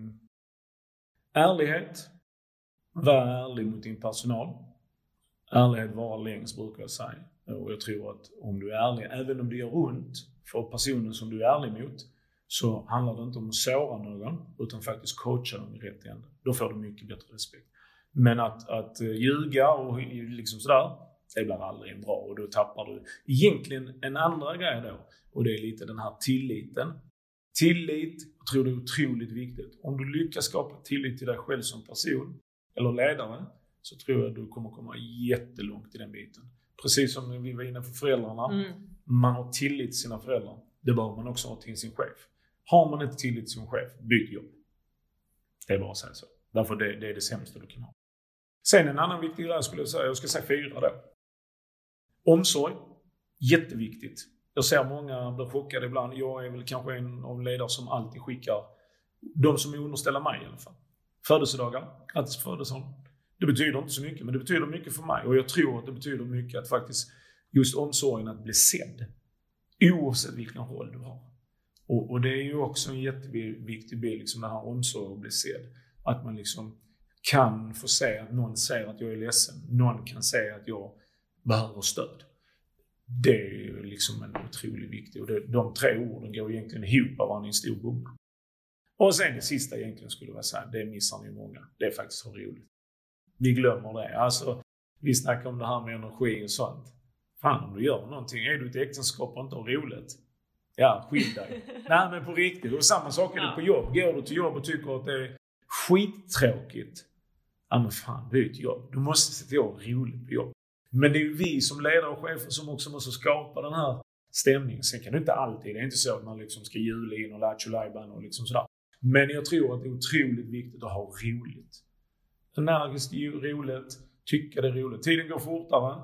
ärlighet. Var ärlig mot din personal. Ärlighet var längst, brukar jag säga. Och jag tror att om du är ärlig, även om det gör ont för personen som du är ärlig mot, så handlar det inte om att såra någon, utan faktiskt coacha dem i rätt ände. Då får du mycket bättre respekt. Men att ljuga och liksom sådär, det blir aldrig bra och då tappar du egentligen en andra grej då. Och det är lite den här tilliten. Tillit, jag tror det är otroligt viktigt. Om du lyckas skapa tillit till dig själv som person eller ledare, så tror jag att du kommer komma jättelångt i den biten. Precis som när vi var inne för föräldrarna. Man har tillit till sina föräldrar. Det bör man också ha till sin chef. Har man inte tillit till sin chef, byt jobb. Det är bara att säga så. Därför det är det sämsta du kan ha. Sen en annan viktig grej skulle jag säga. Jag ska säga 4 då. Omsorg. Jätteviktigt. Jag ser många blir chockade ibland. Jag är väl kanske en av ledare som alltid skickar de som är underställda mig i alla fall. Födelsedagar. Grattis på födelsedagen. Det betyder inte så mycket, men det betyder mycket för mig. Och jag tror att det betyder mycket att faktiskt just omsorgen att bli sedd. Oavsett vilken roll du har. Och det är ju också en jätteviktig del, liksom den här omsorgen att bli sedd. Att man liksom kan få se att någon säger att jag är ledsen. Någon kan säga att jag behöver stöd. Det är ju liksom en otroligt viktig. Och de 3 orden går egentligen ihop av varandra i en stor bubbla. Och sen det sista egentligen skulle jag säga, det missar ni många. Det är faktiskt så roligt. Vi glömmer det. Alltså, vi snackar om det här med energi och sånt. Fan, om du gör någonting, är du ett äktenskap och inte har roligt? Ja, skit dig. Nej, men på riktigt. Och samma sak är det på jobb. Går du till jobb och tycker att det är skittråkigt? Ja, men fan, det är ett jobb. Du måste se till att ha roligt på jobb. Men det är ju vi som ledare och chefer som också måste skapa den här stämningen. Sen kan det inte alltid. Det är inte så att man liksom ska jula in och lattjo-lajban och liksom sådär. Men jag tror att det är otroligt viktigt att ha roligt. Energiskt roligt. Tycka det är roligt. Tiden går fortare.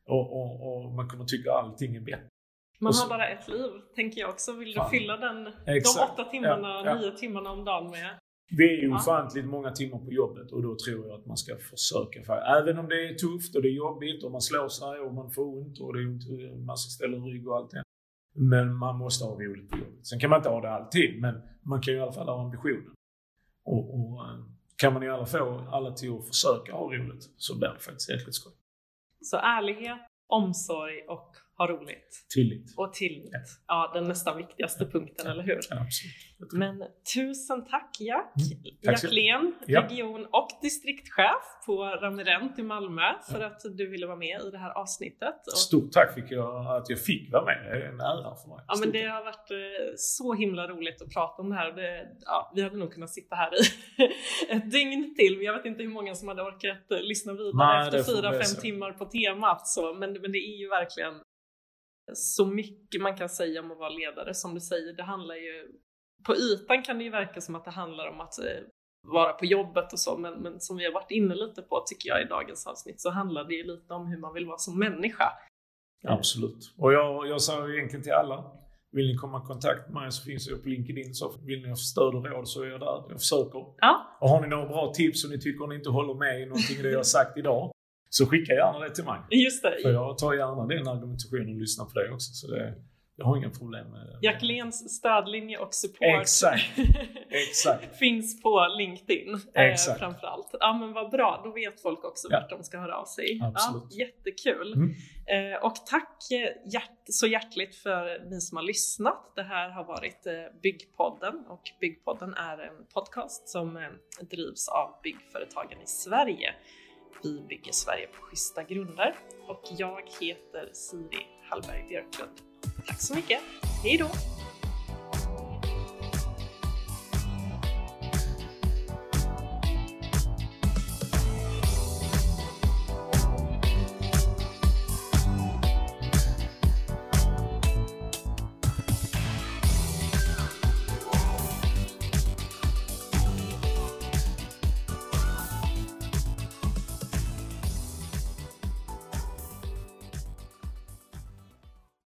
Och man kommer tycka att allting är bättre. Man har bara ett liv, tänker jag också. Vill du fylla de 8 timmarna, 9 timmarna om dagen med? Det är ju ofantligt många timmar på jobbet. Och då tror jag att man ska försöka. Även om det är tufft och det är jobbigt och man slår sig och man får ont och det är inte massa ställen rygg och allt det. Men man måste ha roligt på jobbet. Sen kan man inte ha det alltid, men man kan ju i alla fall ha ambitionen. Och kan man i alla fall få alla till att försöka ha roligt, så blir det faktiskt jäkligt skoj. Så ärlighet, omsorg och ha roligt. Tillit. Och tillit. Ja, den nästan viktigaste punkten, eller hur? Ja, absolut. Men tusen tack, Jack. Tack Jack Lehn, region- och distriktschef på Ramirent i Malmö, för att du ville vara med i det här avsnittet. Stort tack att jag fick vara med. Det är en ära för mig. Ja, men det har varit så himla roligt att prata om det här. Vi hade nog kunnat sitta här i ett dygn till. Jag vet inte hur många som hade orkat lyssna vidare efter 4-5 timmar på temat. Så, men det är ju verkligen så mycket man kan säga om att vara ledare. Som du säger, det handlar ju... På ytan kan det ju verka som att det handlar om att vara på jobbet och så. Men som vi har varit inne lite på, tycker jag, i dagens avsnitt, så handlar det ju lite om hur man vill vara som människa. Absolut. Och jag sa egentligen till alla, vill ni komma i kontakt med mig så finns jag på LinkedIn. Så vill ni ha stöd och råd så är jag där. Jag försöker. Ja. Och har ni några bra tips som ni tycker ni inte håller med i någonting i det jag har sagt idag, så skicka gärna det till mig. Just det. För jag tar gärna den argumentationen och lyssnar på det också. Så jag har inga problem med det. Jack Lehns stödlinje och support. Exakt. Finns på LinkedIn. Framförallt. Ja, men vad bra. Då vet folk också vart de ska höra av sig. Absolut. Ja, jättekul. Och tack så hjärtligt för ni som har lyssnat. Det här har varit Byggpodden. Och Byggpodden är en podcast som drivs av byggföretagen i Sverige. Vi bygger Sverige på schyssta grunder. Och jag heter Siri Hallberg Björklund. Tack så mycket. Hej då!